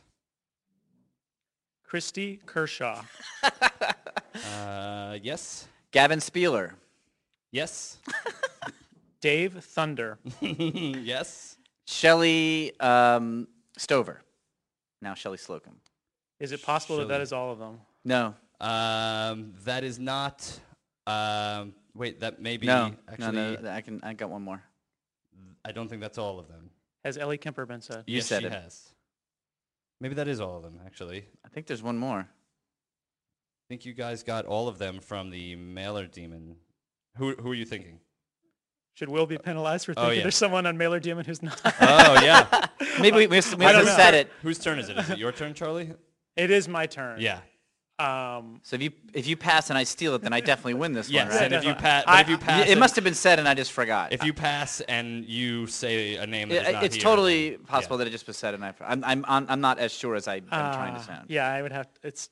Christy Kershaw, Uh, yes. Gavin Spieler, Yes. Dave Thunder. Yes. Shelley um, Stover. Now Shelley Slocum. Is it possible that that Shelley. is all of them? No. Um, that is not. Um, wait, that may be No. actually. no, no. I can. I got one more. I don't think that's all of them. Has Ellie Kemper been said? You yes, said she it. has. Maybe that is all of them. Actually, I think there's one more. I think you guys got all of them from the Mailer Demon. Who who are you thinking? Should Will be penalized for Oh, thinking yeah. there's someone on Mailer Demon who's not? Oh yeah. Maybe we missed, we I don't must have know. said it. Whose turn is it? Is it your turn, Charlie? It is my turn. Yeah. Um, So if you if you pass and I steal it, then I definitely win this Yes, one, right? and if you Definitely. pass, but I- if you I- pass, it and- must have been said and I just forgot. If you pass and you say a name that Yeah, is not it's here, totally then- possible yeah. that it just was said and I. for- I'm I'm I'm I'm not as sure as I am trying to uh, sound. Yeah, I would have. It's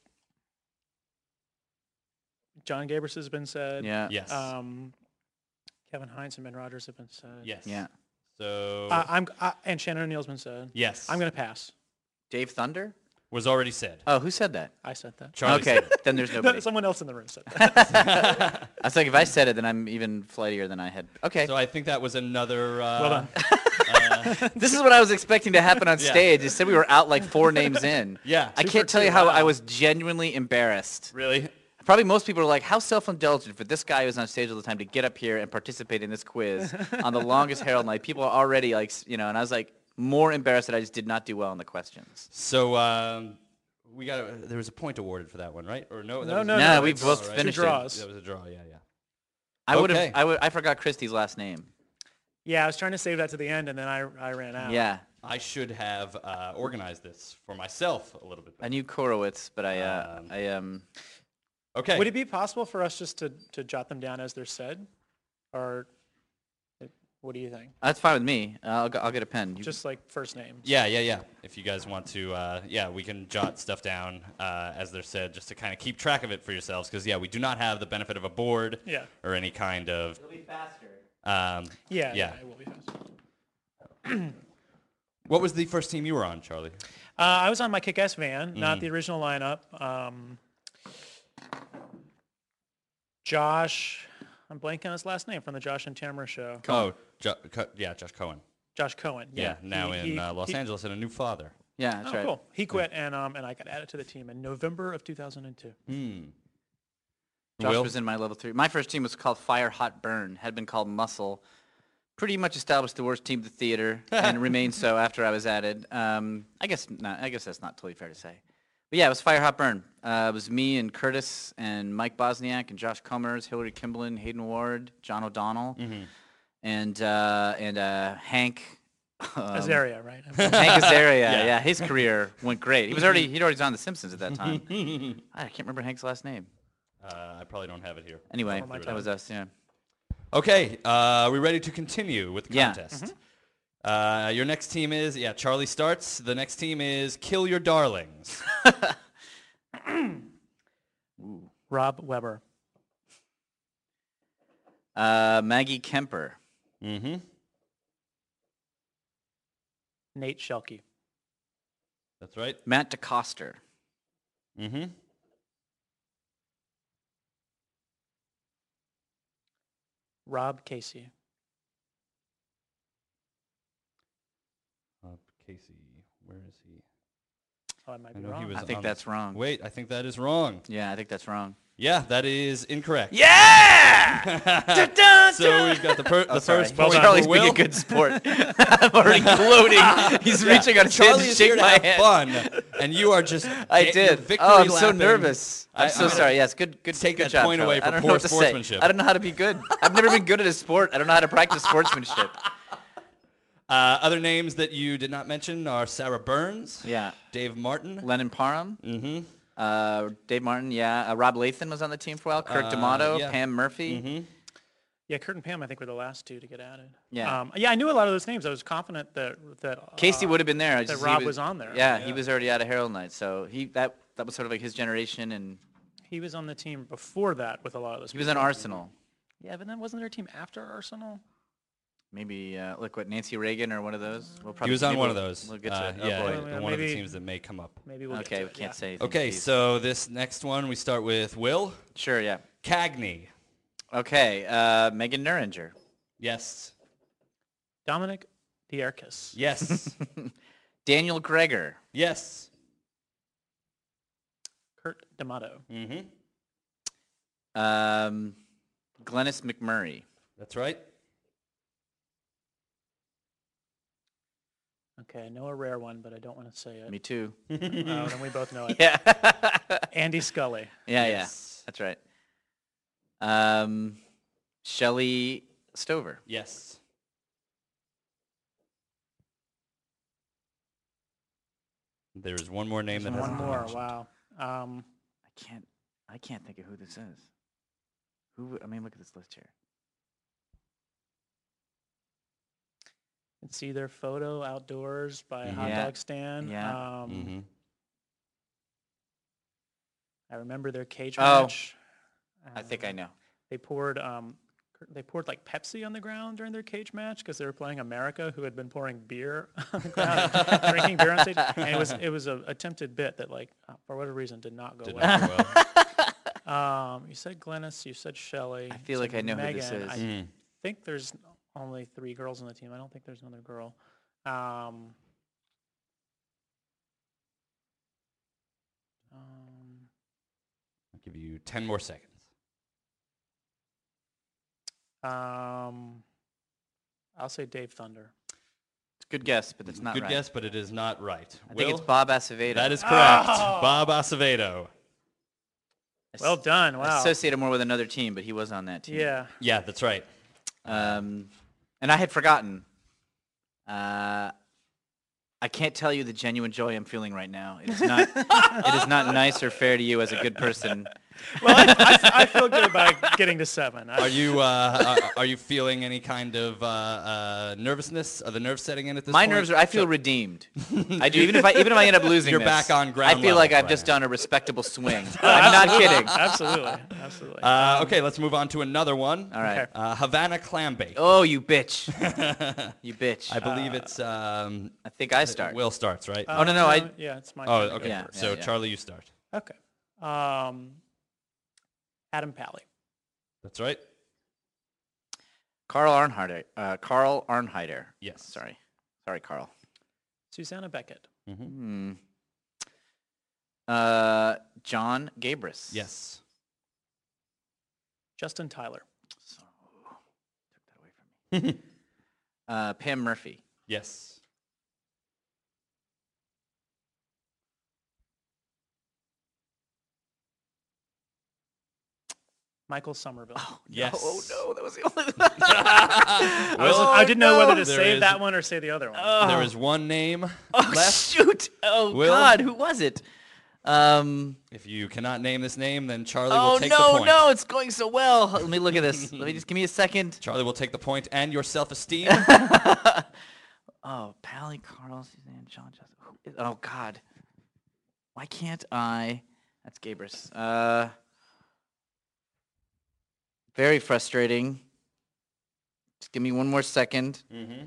John Gabris has been said. Yeah. Yes. Um, Kevin Hines and Ben Rogers have been said. yes. Yeah. So Uh, I'm uh, and Shannon O'Neill's been said. yes, I'm gonna pass. Dave Thunder. was already said. Oh, who said that? I said that. Charlie okay, said it. then there's No, nobody. someone else in the room said that. I was like, if I said it, then I'm even flightier than I had. Okay. So I think that was another. Uh, Well done. uh, This is what I was expecting to happen on Yeah. stage. They said we were out like four names in. Yeah. I Two can't for tell you two, how I wow. was genuinely embarrassed. really? Probably most people are like, how self-indulgent for this guy who's on stage all the time to get up here and participate in this quiz on the longest Herald night. People are already like, s- you know, and I was like more embarrassed that I just did not do well in the questions. So um, we got. A, there was a point awarded for that one, right? Or no? That No, was no, No, no. we it's both right? finished two it. draws. That was a draw. Yeah, yeah. I would have, Okay. I would, I forgot Christie's last name. Yeah, I was trying to save that to the end, and then I I ran out. Yeah, I should have uh, organized this for myself a little bit I better. knew Korowitz, but I, uh, Um, I um, Okay. Would it be possible for us just to, to jot them down as they're said, or uh, what do you think? that's fine with me. Uh, I'll, go- I'll get a pen. You- Just like first names. Yeah, yeah, yeah. If you guys want to, uh, yeah, we can jot stuff down uh, as they're said, just to kind of keep track of it for yourselves, because yeah, we do not have the benefit of a board Yeah. or any kind of. It'll be faster. Um, Yeah. Yeah. It will be fast. what was the first team you were on, Charlie? Uh, I was on my Kick-Ass van, not Mm. the original lineup. Um, Josh, I'm blanking on his last name from the Josh and Tamara show. Oh, jo- Co- yeah, Josh Cohen. Josh Cohen. Yeah, Yeah. now He- in he- uh, Los he- Angeles and a new father. Yeah, that's Oh, right. cool. He quit, and um, and I got added to the team in November of two thousand two. Hmm. Josh Will? was in my level three. My first team was called Fire Hot Burn. Had been called Muscle. Pretty much established the worst team of the theater, and remained so after I was added. Um, I guess not. I guess that's not totally fair to say. But yeah, it was Fire Hot Burn. Uh, it was me and Curtis and Mike Bosniak and Josh Commers, Hillary Kimblin, Hayden Ward, John O'Donnell, Mhm. and uh, and uh, Hank. um, Azaria, right? Hank Azaria. Yeah. Yeah. his career went great. He was already he'd already on The Simpsons at that time. I can't remember Hank's last name. Uh, I probably don't have it here. Anyway, Before my that time. was us. Yeah. Okay, uh, are we ready to continue with the Yeah. contest? Uh, your next team is, yeah, Charlie starts. The next team is Kill Your Darlings. Rob Weber. Uh, Maggie Kemper. Mm-hmm. Nate Shelkey. That's right. Matt DeCoster. Mm-hmm. Rob Casey. Uh, Casey, where is he? Oh, I might I be know he wrong. was I think on- that's wrong. Wait, I think that is wrong. Yeah, I think that's wrong. Yeah, that is incorrect. Yeah! So we've got the, per- the Oh, sorry. first Well point done. Charlie's for being Will. a good sport. I'm already gloating. He's Yeah, reaching on Charlie stage to is here shake to my have hand. fun, and you are just I get your did. victory Oh, I'm so lapping. nervous. I'm I- so I'm sorry. Yes, good, good, take good that job, point Charlie. away for I don't know poor what to say. sportsmanship. I don't know how to be good. I've never been good at a sport. I don't know how to practice sportsmanship. Uh, other names that you did not mention are Sarah Burns, Yeah. Dave Martin. Lennon Parham. Mm-hmm. Uh, Dave Martin, yeah. Uh, Rob Lathan was on the team for a while. Kirk Uh, D'Amato, yeah. Pam Murphy. Mm-hmm. Yeah, Kurt and Pam, I think, were the last two to get added. Yeah. Um, yeah, I knew a lot of those names. I was confident that that uh, Casey would have been there. that just he Rob was on there. Yeah, Yeah. he was already out of Herald Night, so he that that was sort of like his generation, and He was on the team before that with a lot of those. he was people. on Arsenal. Yeah, but then wasn't there a team after Arsenal? Maybe uh, look what Nancy Reagan or one of those. We'll He probably was on maybe one of we'll- those. We'll get to Uh, it. Oh, yeah, boy. Well, one of the maybe- teams that may come up. Maybe we'll Okay, get we to it. can't yeah. say anything. Okay, please. so this next one, we start with Will Sure, yeah. Cagney. Okay, uh, Megan Nuringer. Yes. Dominic Dierkes. Yes. Daniel Greger. Yes. Kurt D'Amato. Mm-hmm. Um, Glennis McMurray. That's right. Okay, I know a rare one, but I don't want to say it. Me too. Oh, then we both know it. Yeah. Andy Scully. Yeah, Yes. yeah. That's right. Um, Shelley Stover. Yes. There's one more name that One hasn't been more. mentioned. Wow. Um, I can't. I can't think of who this is. Who? I mean, look at this list here. it's either photo outdoors by a hot Yeah. dog stand. Yeah. Um, Mm-hmm. I remember their cage Oh. match. I think I Um, know. They poured um, cur- they poured like Pepsi on the ground during their cage match because they were playing America, who had been pouring beer on the ground, and drinking beer on stage. And it was it was an attempted bit that like uh, for whatever reason did not go Did well. not go well. Um, you said Glennis, you said Shelley. I feel you like said I know who Megan. this is. I Mm. think there's only three girls on the team. I don't think there's another girl. Um, um, I'll give you ten more seconds. um, I'll say Dave Thunder. It's a good guess, but it's not Good right. guess, but it is not right. I think it's Will? Bob Acevedo. That is correct. Oh! Bob Acevedo. Well done. I Wow. associate him more with another team, but he was on that team. Yeah. Yeah, that's right. Um, and I had forgotten. Uh, I can't tell you the genuine joy I'm feeling right now. It is not. It is not nice or fair to you as a good person. Well, I, I, I feel good about getting to seven. I, Are you uh, are, are you feeling any kind of uh, uh, nervousness? Are the nerves setting in at this My point? nerves are. I feel redeemed. I do. Even if I even if I end up losing, You're this, back on ground I feel like level I've right just now. done a respectable swing. I'm not kidding. Absolutely. Absolutely. Uh, okay, let's move on to another one. All right. Okay. Uh, Havana clam bake. Oh, you bitch. You bitch. I believe it's um, I think I start. Will starts, right? Oh, no, no, I- Yeah, it's my oh, turn to okay. go Yeah, first. so yeah. Charlie, you start. Okay. Um, Adam Pally. That's right. Carl Arnheider. Uh, Carl Arnheider. Yes. Sorry. Sorry, Carl. Susanna Beckett. Mm-hmm. Hmm. Uh, John Gabris. Yes. Justin Tyler. So, took that away from me. uh, Pam Murphy. Yes. Michael Somerville. Yes. Oh no, that was the only. I, was, Well, I didn't know whether to There save is- that one or say the other one. There is one name oh left. shoot! Oh Will? God, who was it? Um. If you cannot name this name, then Charlie Oh will take the no, point. no, it's going so well. Let me look at this. Let me just give me a second. Charlie will take the point and your self-esteem. Oh, Pally, Carl, Suzanne, John, Justin. Who is- Oh God, why can't I? That's Gabris. Uh. Very frustrating. Just give me one more second. mm-hmm.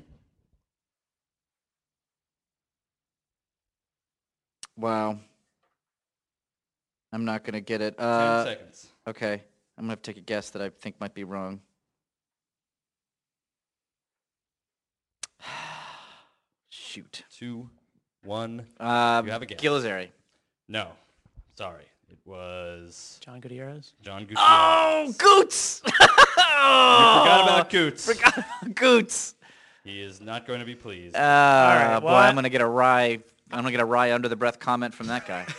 Wow. I'm not gonna get it. Ten Uh, seconds. okay, I'm gonna have to take a guess that I think might be wrong. Shoot. Two, one. Um, You have a guess. Gilizari. No. Sorry. It was John Gutierrez. John Gutierrez. Oh, Goots! You forgot about Goots. Forgot about Goots. He is not going to be pleased. Uh, right, boy, well, I'm I- gonna get a wry. I'm gonna get a wry under the breath comment from that guy.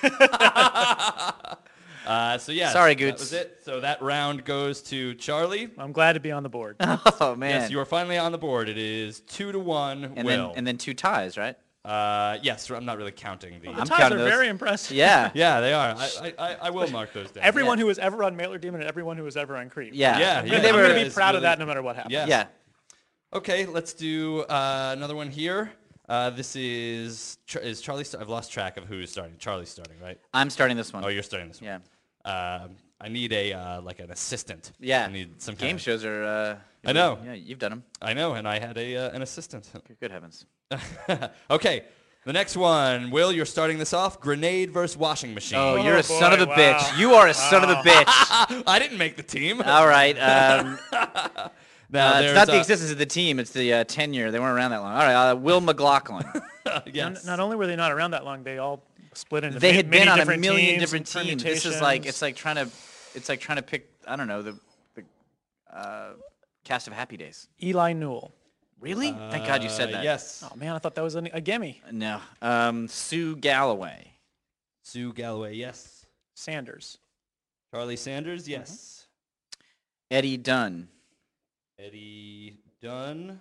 Uh, so yeah. Sorry, That Goots. was it. So that round goes to Charlie. I'm glad to be on the board. Oh man. Yes, you are finally on the board. It is two to one. and Will. then and then two ties, right? uh, yes, I'm not really counting the. The I'm ties counting are those. very impressive. Yeah. Yeah, they are. I, I, I- I will mark those down. Everyone Yeah. who was ever on Mailer Demon and everyone who was ever on Creep. Yeah. Yeah, I'm yeah. gonna, They I'm were- gonna be It's proud of really- that no matter what happens. Yes. Yeah. Okay, let's do uh, another one here. Uh, this is Char- is Charlie. St- I've lost track of who's starting. Charlie's starting, right? I'm starting this one. Oh, you're starting this one. Yeah. Um, I need a uh, like an assistant. Yeah. I need some Game kind of- shows are. Uh, I know. Yeah, you've done them. I know, and I had a uh, an assistant. Good, good heavens. Okay, the next one. Will, you're starting this off. Grenade versus washing machine. Oh, Oh, you're a boy, son of a wow. bitch. You are a son of a bitch. I didn't make the team. All right. Um, Now, Uh, it's there's, not the uh, existence of the team; it's the uh, tenure. They weren't around that long. All right, uh, Will McLaughlin. yes. Not, not only were they not around that long, they all split into They ma- had many been on a different million teams different and teams. This is like it's permutations. like trying to, it's like trying to pick. I don't know the, the uh, cast of Happy Days. Eli Newell. Really? Thank God you said Uh, that. Yes. Oh man, I thought that was a, a gimme. No. Um, Sue Galloway. Sue Galloway, yes. Sanders. Charlie Sanders, yes. Eddie Dunn. Eddie Dunn,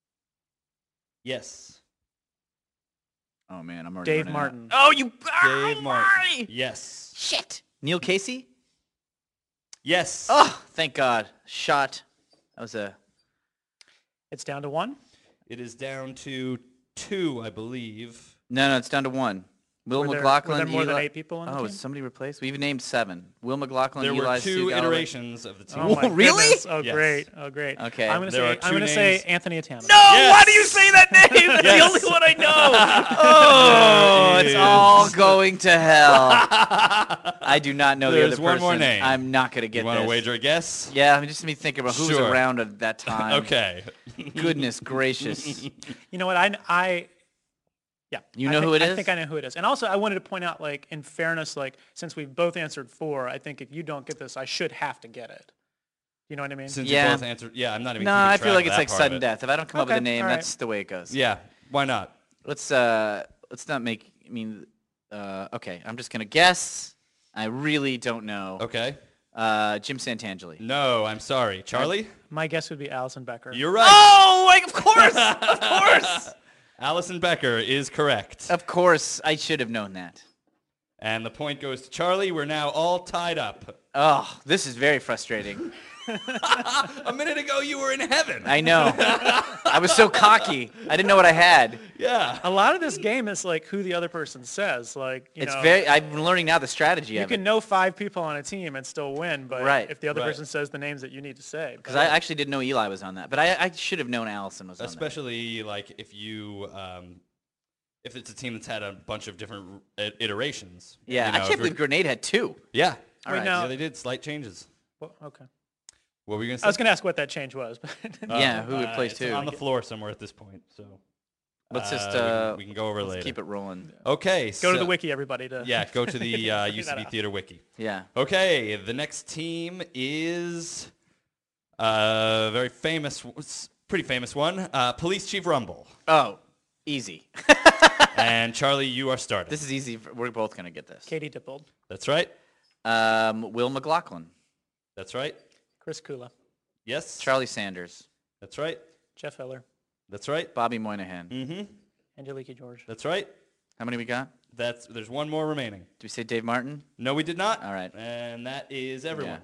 yes. Oh man, I'm already Dave running Martin. Out. Oh, you. Dave oh, Martin, my! yes. Shit. Neil Casey. Yes. Oh, thank God. Shot. That was a. It's down to one. It is down to two, I believe. No, no, it's down to one. Will Were there- McLaughlin. were there more than Eli- eight people on the Oh, team? is somebody replaced? We even named seven. Will McLaughlin, There Eli, were Sue two Galloway. iterations of the team. Oh my Really? goodness. Oh Yes. great. Oh great. Okay. I'm gonna There are say I'm two gonna say names. Anthony Atama. No, Yes. why do you say that name? That's Yes. the only one I know. Oh, There it's is. all going to hell. I do not know the There's other one person. more name. I'm not going to get You want this. to wager a guess? Yeah, I mean, just let me think about who was Sure. around at that time. Okay. Goodness gracious. You know what? I I yeah. You I know think, who it I is? think I know who it is. And also, I wanted to point out, like, in fairness, like, since we've both answered four, I think if you don't get this, I should have to get it. You know what I mean? Since Yeah. you both answered, yeah, I'm not even No, keeping I track feel like of it's that like part of sudden it. death. If I don't come up with a Okay, name, all right. that's the way it goes. Yeah, why not? Let's uh let's not make I mean uh okay, I'm just going to guess. I really don't know. Okay. Uh Jim Santangeli. No, I'm sorry. Charlie? My guess would be Allison Becker. You're right. Oh, like, of course. Of course. Allison Becker is correct. Of course, I should have known that. And the point goes to Charlie. We're now all tied up. Oh, this is very frustrating. A minute ago, you were in heaven. I know. I was so cocky. I didn't know what I had. Yeah. A lot of this game is like who the other person says. Like, you It's know, very. I'm learning now the strategy you of can it. know five people on a team and still win, but Right. if the other Right. person says the names that you need to say. Because I actually didn't know Eli was on that, but I, I should have known Allison was on Especially like if you, um, if it's a team that's had a bunch of different i- iterations. that. Yeah, You know, I if can't you're- believe Grenade had two. Yeah. All Wait, right. now- Yeah, they did slight changes. Well, okay. What were you gonna say? I was going to ask what that change was. But Yeah, who would Uh, play it's two? on the floor somewhere at this point. So Let's just uh, we can- uh, we, can, go over let's later. keep it rolling. Okay. Go so, to the wiki, everybody. To Yeah, go to the uh, Figure U C that B out. Theater wiki. Yeah. Okay, the next team is a very famous, s- pretty famous one, uh, Police Chief Rumble. Oh, easy. And Charlie, you are starting. This is easy. For, we're both gonna get this. Katie Dippold, That's right. Um, Will McLaughlin, That's right. Chris Kula, Yes. Charlie Sanders, That's right. Jeff Heller, That's right. Bobby Moynihan. Mm-hmm. Angeliki George. That's right. How many we got? That's there's one more remaining. Do we say Dave Martin? No, we did not. All right. And that is everyone.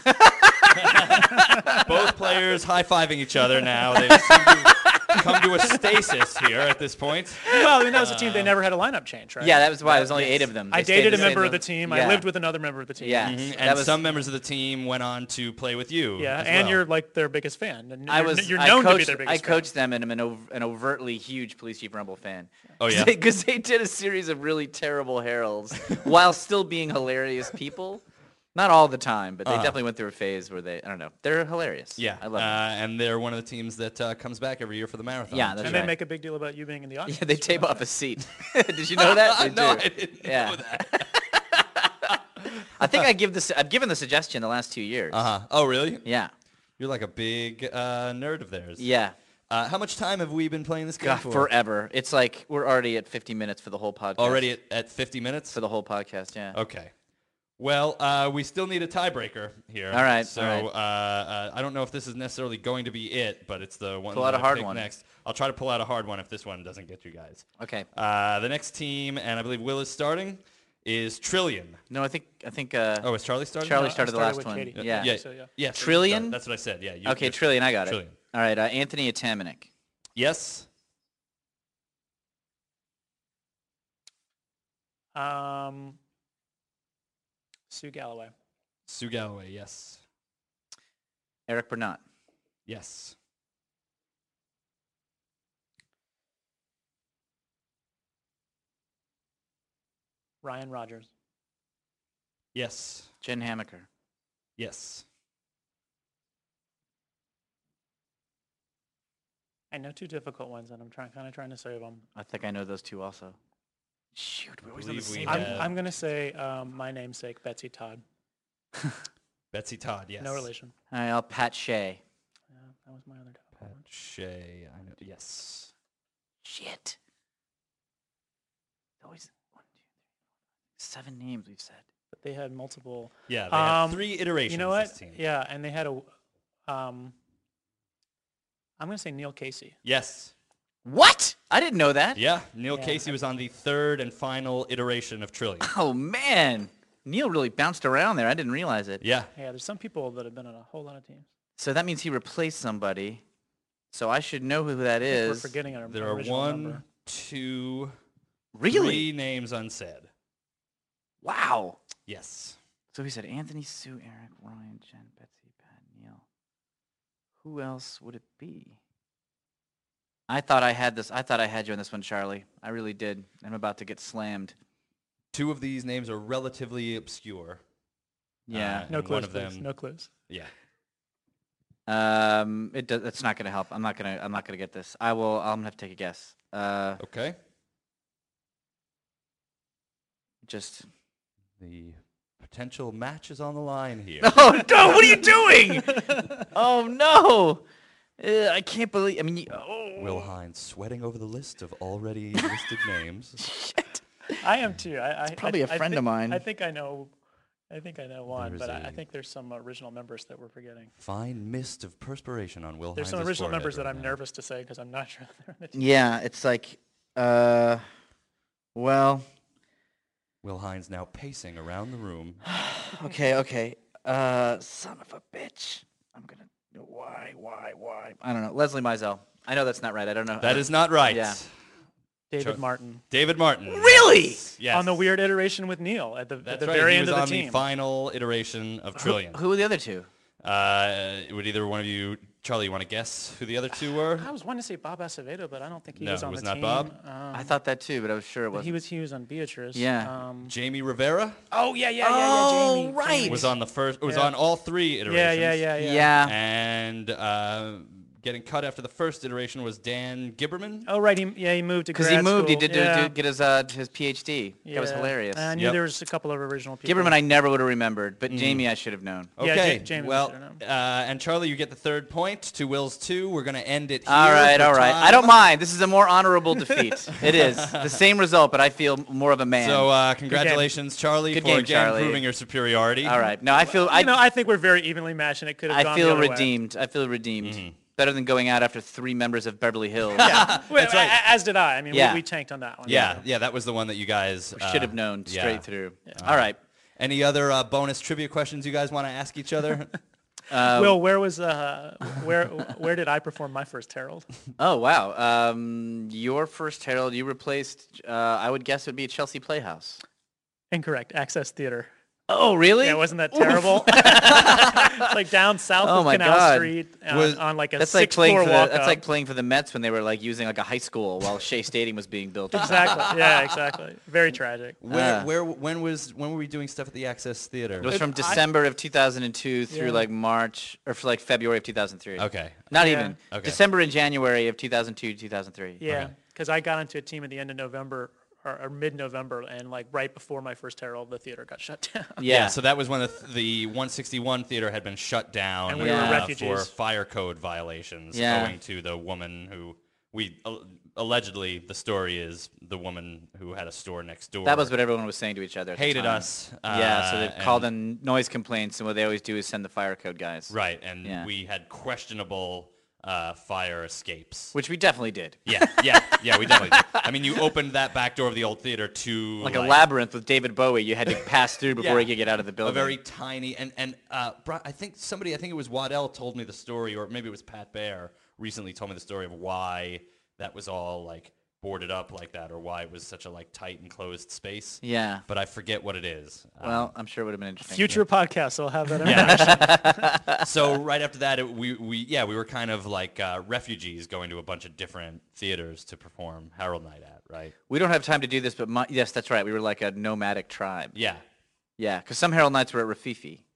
Both players high-fiving each other now. They've seemed to come to a stasis here at this point. Well, I mean, that was a team they never had a lineup change, right? Yeah, that was why there's only eight of them. I They stayed dated the a same member of the level. team. Yeah. I lived with another member of the team. Yeah. Mhm. That And was- some members of the team went on to play with you. Yeah, as and well. you're like their biggest fan. And I you're, was. you're I known coached, to be their biggest I fan. coached them, and I'm an, ov- an overtly huge Police Chief Rumble fan. Oh, yeah? Because they did a series of really terrible heralds while still being hilarious people. Not all the time, but they Uh-huh. definitely went through a phase where they. I don't know. They're hilarious. Yeah, I love uh, them. and they're one of the teams that uh, comes back every year for the marathon. Yeah, that's And right. they make a big deal about you being in the audience. Yeah, they tape off a seat. Did you know that? They no, do. I didn't Yeah. know that. I think I give this. I've given the suggestion the last two years. Uh huh. Oh, really? Yeah. You're like a big uh, nerd of theirs. Yeah. Uh, how much time have we been playing this game God, for? forever. It's like we're already at fifty minutes for the whole podcast. Already at, at fifty minutes? for the whole podcast. Yeah. Okay. Well, uh, we still need a tiebreaker here. All right, So all right. Uh, uh, I don't know if this is necessarily going to be it, but it's the one Pull that out a I hard picked one. next. I'll try to pull out a hard one if this one doesn't get you guys. Okay. Uh, the next team, and I believe Will is starting, is Trillion. No, I think I think. Uh, Oh, is Charlie starting? Charlie I started the started last with one. Katie. Yeah. Yeah. So, yeah. Yes. Trillion? That's what I said. Yeah. You, Okay, you're- Trillion. I got it. Trillion. All right. Uh, Anthony Atamanik. Yes. Um, Sue Galloway, Sue Galloway. Yes. Eric Bernat. Yes. Ryan Rogers, Yes. Jen Hamaker. Yes. I know two difficult ones, and I'm trying, kind of trying to save them. I think I know those two also. Shoot, we're always on the believe we same. have- I'm, Yeah. I'm going to say um, my namesake, Betsy Todd. Betsy Todd, yes. No relation. All right, I'll Pat Shea. Yeah, that was my other top Pat one. Shea, I know. Yes. Shit. Always one, two, three, seven names we've said. But they had multiple. Yeah, they had Um, three iterations. You know what? This team. Yeah, and they had a. Um, I'm going to say Neil Casey. Yes. What? I didn't know that. Yeah, Neil Yeah. Casey was on the third and final iteration of Trillion. Oh man, Neil really bounced around there. I didn't realize it. Yeah. Yeah, there's some people that have been on a whole lot of teams. So that means he replaced somebody. So I should know who that I think is. We're forgetting our There are original one, number. two, Really? three names unsaid. Wow. Yes. So he said Anthony, Sue, Eric, Ryan, Jen, Betsy, Pat, Neil. Who else would it be? I thought I had this. I thought I had you on this one, Charlie. I really did. I'm about to get slammed. Two of these names are relatively obscure. Yeah. Uh, No and clues. one of please. them- No clues. Yeah. Um, it does. It's not gonna help. I'm not gonna. I'm not gonna get this. I will. I'm gonna have to take a guess. Uh, Okay. just. The potential match is on the line here. Oh no! What are you doing? Oh no! Uh, I can't believe. I mean, you, oh. Will Hines sweating over the list of already listed names. Shit. I am too. I, I probably a a friend of mine. I think I know. I think I know one, There but is I, I a- think there's some original members that we're forgetting. Fine mist of perspiration on Will There's Hines' some original forehead members that right I'm now. nervous to say because I'm not sure they're on the team. Yeah, it's like. Uh, well. Will Hines now pacing around the room. Okay. Okay. Uh, son of a bitch. I'm gonna. Why? Why? Why? I don't know. Leslie Mizell. I know that's not right. I don't know. That is not right. Yeah. David Cho- Martin David Martin. Really? Yes. on the weird iteration with Neil at the, That's at the right. very he end was of on the team. final iteration of Trillion. Who are the other two? Uh, would either one of you, Charlie, you want to guess who the other two were? I was wanting to say Bob Acevedo, but I don't think he No, was it on was the not team. Bob. Um, I thought that too, but I was sure it but wasn't. he was he was on Beatrice. Yeah. Um, Jamie Rivera oh yeah yeah yeah Oh, yeah. Jamie. right. Jamie. was on the first. Was Yeah. on all three iterations. Yeah yeah yeah yeah. Yeah. And uh, getting cut after the first iteration was Dan Gibberman. Oh right. He, yeah he moved to Because grad he moved, he school. did to, yeah. to get his uh, his PhD. That was Yeah. hilarious. I knew Yep. there was a couple of original people. Gibberman, I never would have remembered, but Mm. Jamie, I should have known. Yeah, Okay. Ja- Jamie well, was there, uh, and Charlie, you get the third point. To Will's two. We're gonna end it here. All right, for all right. I time. don't mind. This is a more honorable defeat. It is the same result, but I feel more of a man. So uh, congratulations, Charlie, Good for game, again Charlie. proving your superiority. all right. No, I feel I, You know I think we're very evenly matched, and it could have I gone feel the other way. redeemed. I feel redeemed. Mhm. Better than going out after three members of Beverly Hills. Yeah, well, That's right. a- as did I. I mean, Yeah. we, we tanked on that one. Yeah, yeah, that was the one that you guys We should uh, have known yeah. straight through. All right. Any other uh, bonus trivia questions you guys want to ask each other? Uh, Will, where was uh, where where did I perform my first Herald? oh wow. Um, your first Herald, you replaced. Uh, I would guess it would be Chelsea Playhouse. Incorrect. Access Theater. Oh really? Yeah, wasn't that terrible? It's like down south Oh of my Canal God. Street on, Was- on like a That's like six playing floor for the, walk that's up. like playing for the Mets when they were like using like a high school while Shea Stadium was being built. Exactly. Yeah, exactly. Very tragic. Where, Ah. where, when was, when were we doing stuff at the Access Theater? It was If from I- December of two thousand two through Yeah. like March or for like February of two thousand three. Okay. Not Yeah. even. Okay. December and January of two thousand two, two thousand three. Yeah, Okay. because I got into a team at the end of November or, or mid-November, and like right before my first Herald, the theater got shut down. Yeah. So that was when the, the one sixty-one theater had been shut down And we were uh, refugees. for fire code violations Yeah. owing to the woman who we uh, allegedly the story is the woman who had a store next door. That was what everyone was saying to each other. At the hated time. us. Uh, Yeah, so they and- called in noise complaints, and what they always do is send the fire code guys. Right, and Yeah. we had questionable uh, fire escapes. Which we definitely did. Yeah, yeah, yeah, we definitely did. I mean, you opened that back door of the old theater to Like a labyrinth with David Bowie, you had to pass through before Yeah. you could get out of the a building. very tiny and and uh, Bri- I think somebody I think it was Waddell told me the story, or maybe it was Pat Bear recently told me the story of why that was all like boarded up like that, or why it was such a like tight and closed space. Yeah. But I forget what it is. Um, Well, I'm sure it would have been interesting. Future podcasts, I'll have that information. Yeah. So right after that, it, we we yeah we were kind of like uh, refugees going to a bunch of different theaters to perform Herald Night at, right? We don't have time to do this, but my, yes, that's right. We were like a nomadic tribe. Yeah. Yeah, because some Herald Nights were at Rafifi.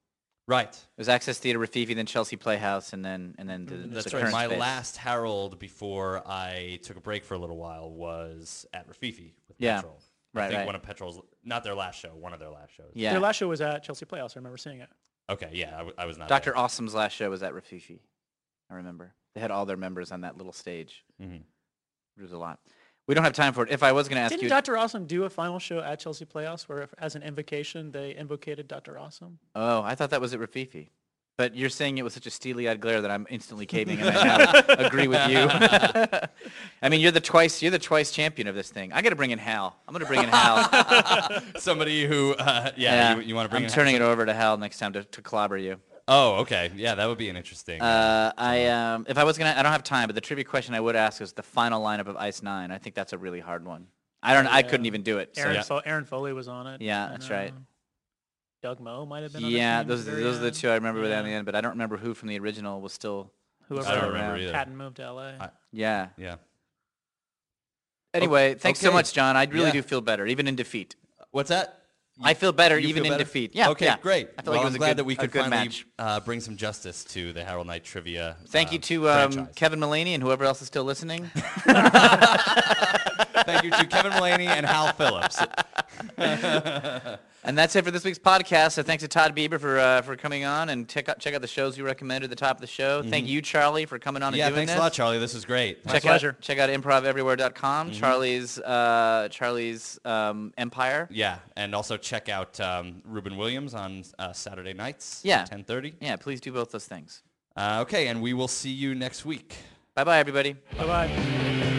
Right. It was Access Theatre, Rafifi, then Chelsea Playhouse, and then and then the, That's the right. current My space. last Harold before I took a break for a little while was at Rafifi with Yeah. Petrol. I Right, think right. one of Petrol's, not their last show, one of their last shows. Yeah. Their last show was at Chelsea Playhouse. I remember seeing it. Okay, yeah, I, w- I was not Doctor there. Awesome's last show was at Rafifi. I remember. They had all their members on that little stage. Mhm. It was a lot. We don't have time for it. If I was going to ask Didn't you... Doctor Awesome do a final show at Chelsea Playhouse where, if- as an invocation, they invocated Doctor Awesome? Oh, I thought that was at Rafifi. But you're saying it was such a steely-eyed glare that I'm instantly caving, and I now agree with you. I mean, you're the twice you're the twice champion of this thing. I got to bring in Hal. I'm going to bring in Hal. Somebody who, uh, yeah, you, you want to bring I'm in turning it over to Hal next time to, to clobber you. Oh, okay. Yeah, that would be an interesting. Uh, I um, if I was gonna, I don't have time, but the trivia question I would ask is the final lineup of Ice Nine. I think that's a really hard one. I don't. I couldn't even do it. So. Aaron, Yeah. Fo- Aaron Foley was on it. Yeah, and, that's right. uh, Doug Moe might have been on Yeah, it. those those are the two I remember with at the Yeah. end, but I don't remember who from the original was still. Whoever I don't still remember around. either. hadn't moved to L A. I- Yeah. yeah. Anyway, thanks so okay. much, John. I really Yeah. do feel better, even in defeat. What's that? I feel better You even feel in better? defeat. Yeah. Okay, yeah. great. I feel well, like it was I'm a glad good, that we a could good finally match. uh, bring some justice to the Harold Knight trivia. Thank uh, you to um, franchise. Kevin Mullaney and whoever else is still listening. Thank you to Kevin Mullaney and Hal Phillips. And that's it for this week's podcast. So thanks to Todd Bieber for uh, for coming on and check out check out the shows you recommended at the top of the show. Thank you, Charlie, for coming on Yeah, and doing thanks this. a lot, Charlie. This was great. My Check pleasure. out check out improv everywhere dot com. Charlie's uh, Charlie's um, Empire. Yeah, and also check out um, Ruben Williams on uh, Saturday nights. Yeah. ten thirty. Yeah, please do both those things. Uh, okay, and we will see you next week. Bye bye, everybody. Bye-bye.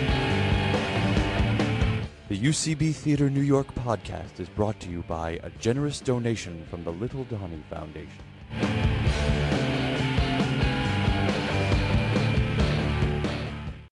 The U C B Theater New York podcast is brought to you by a generous donation from the Little Donny Foundation.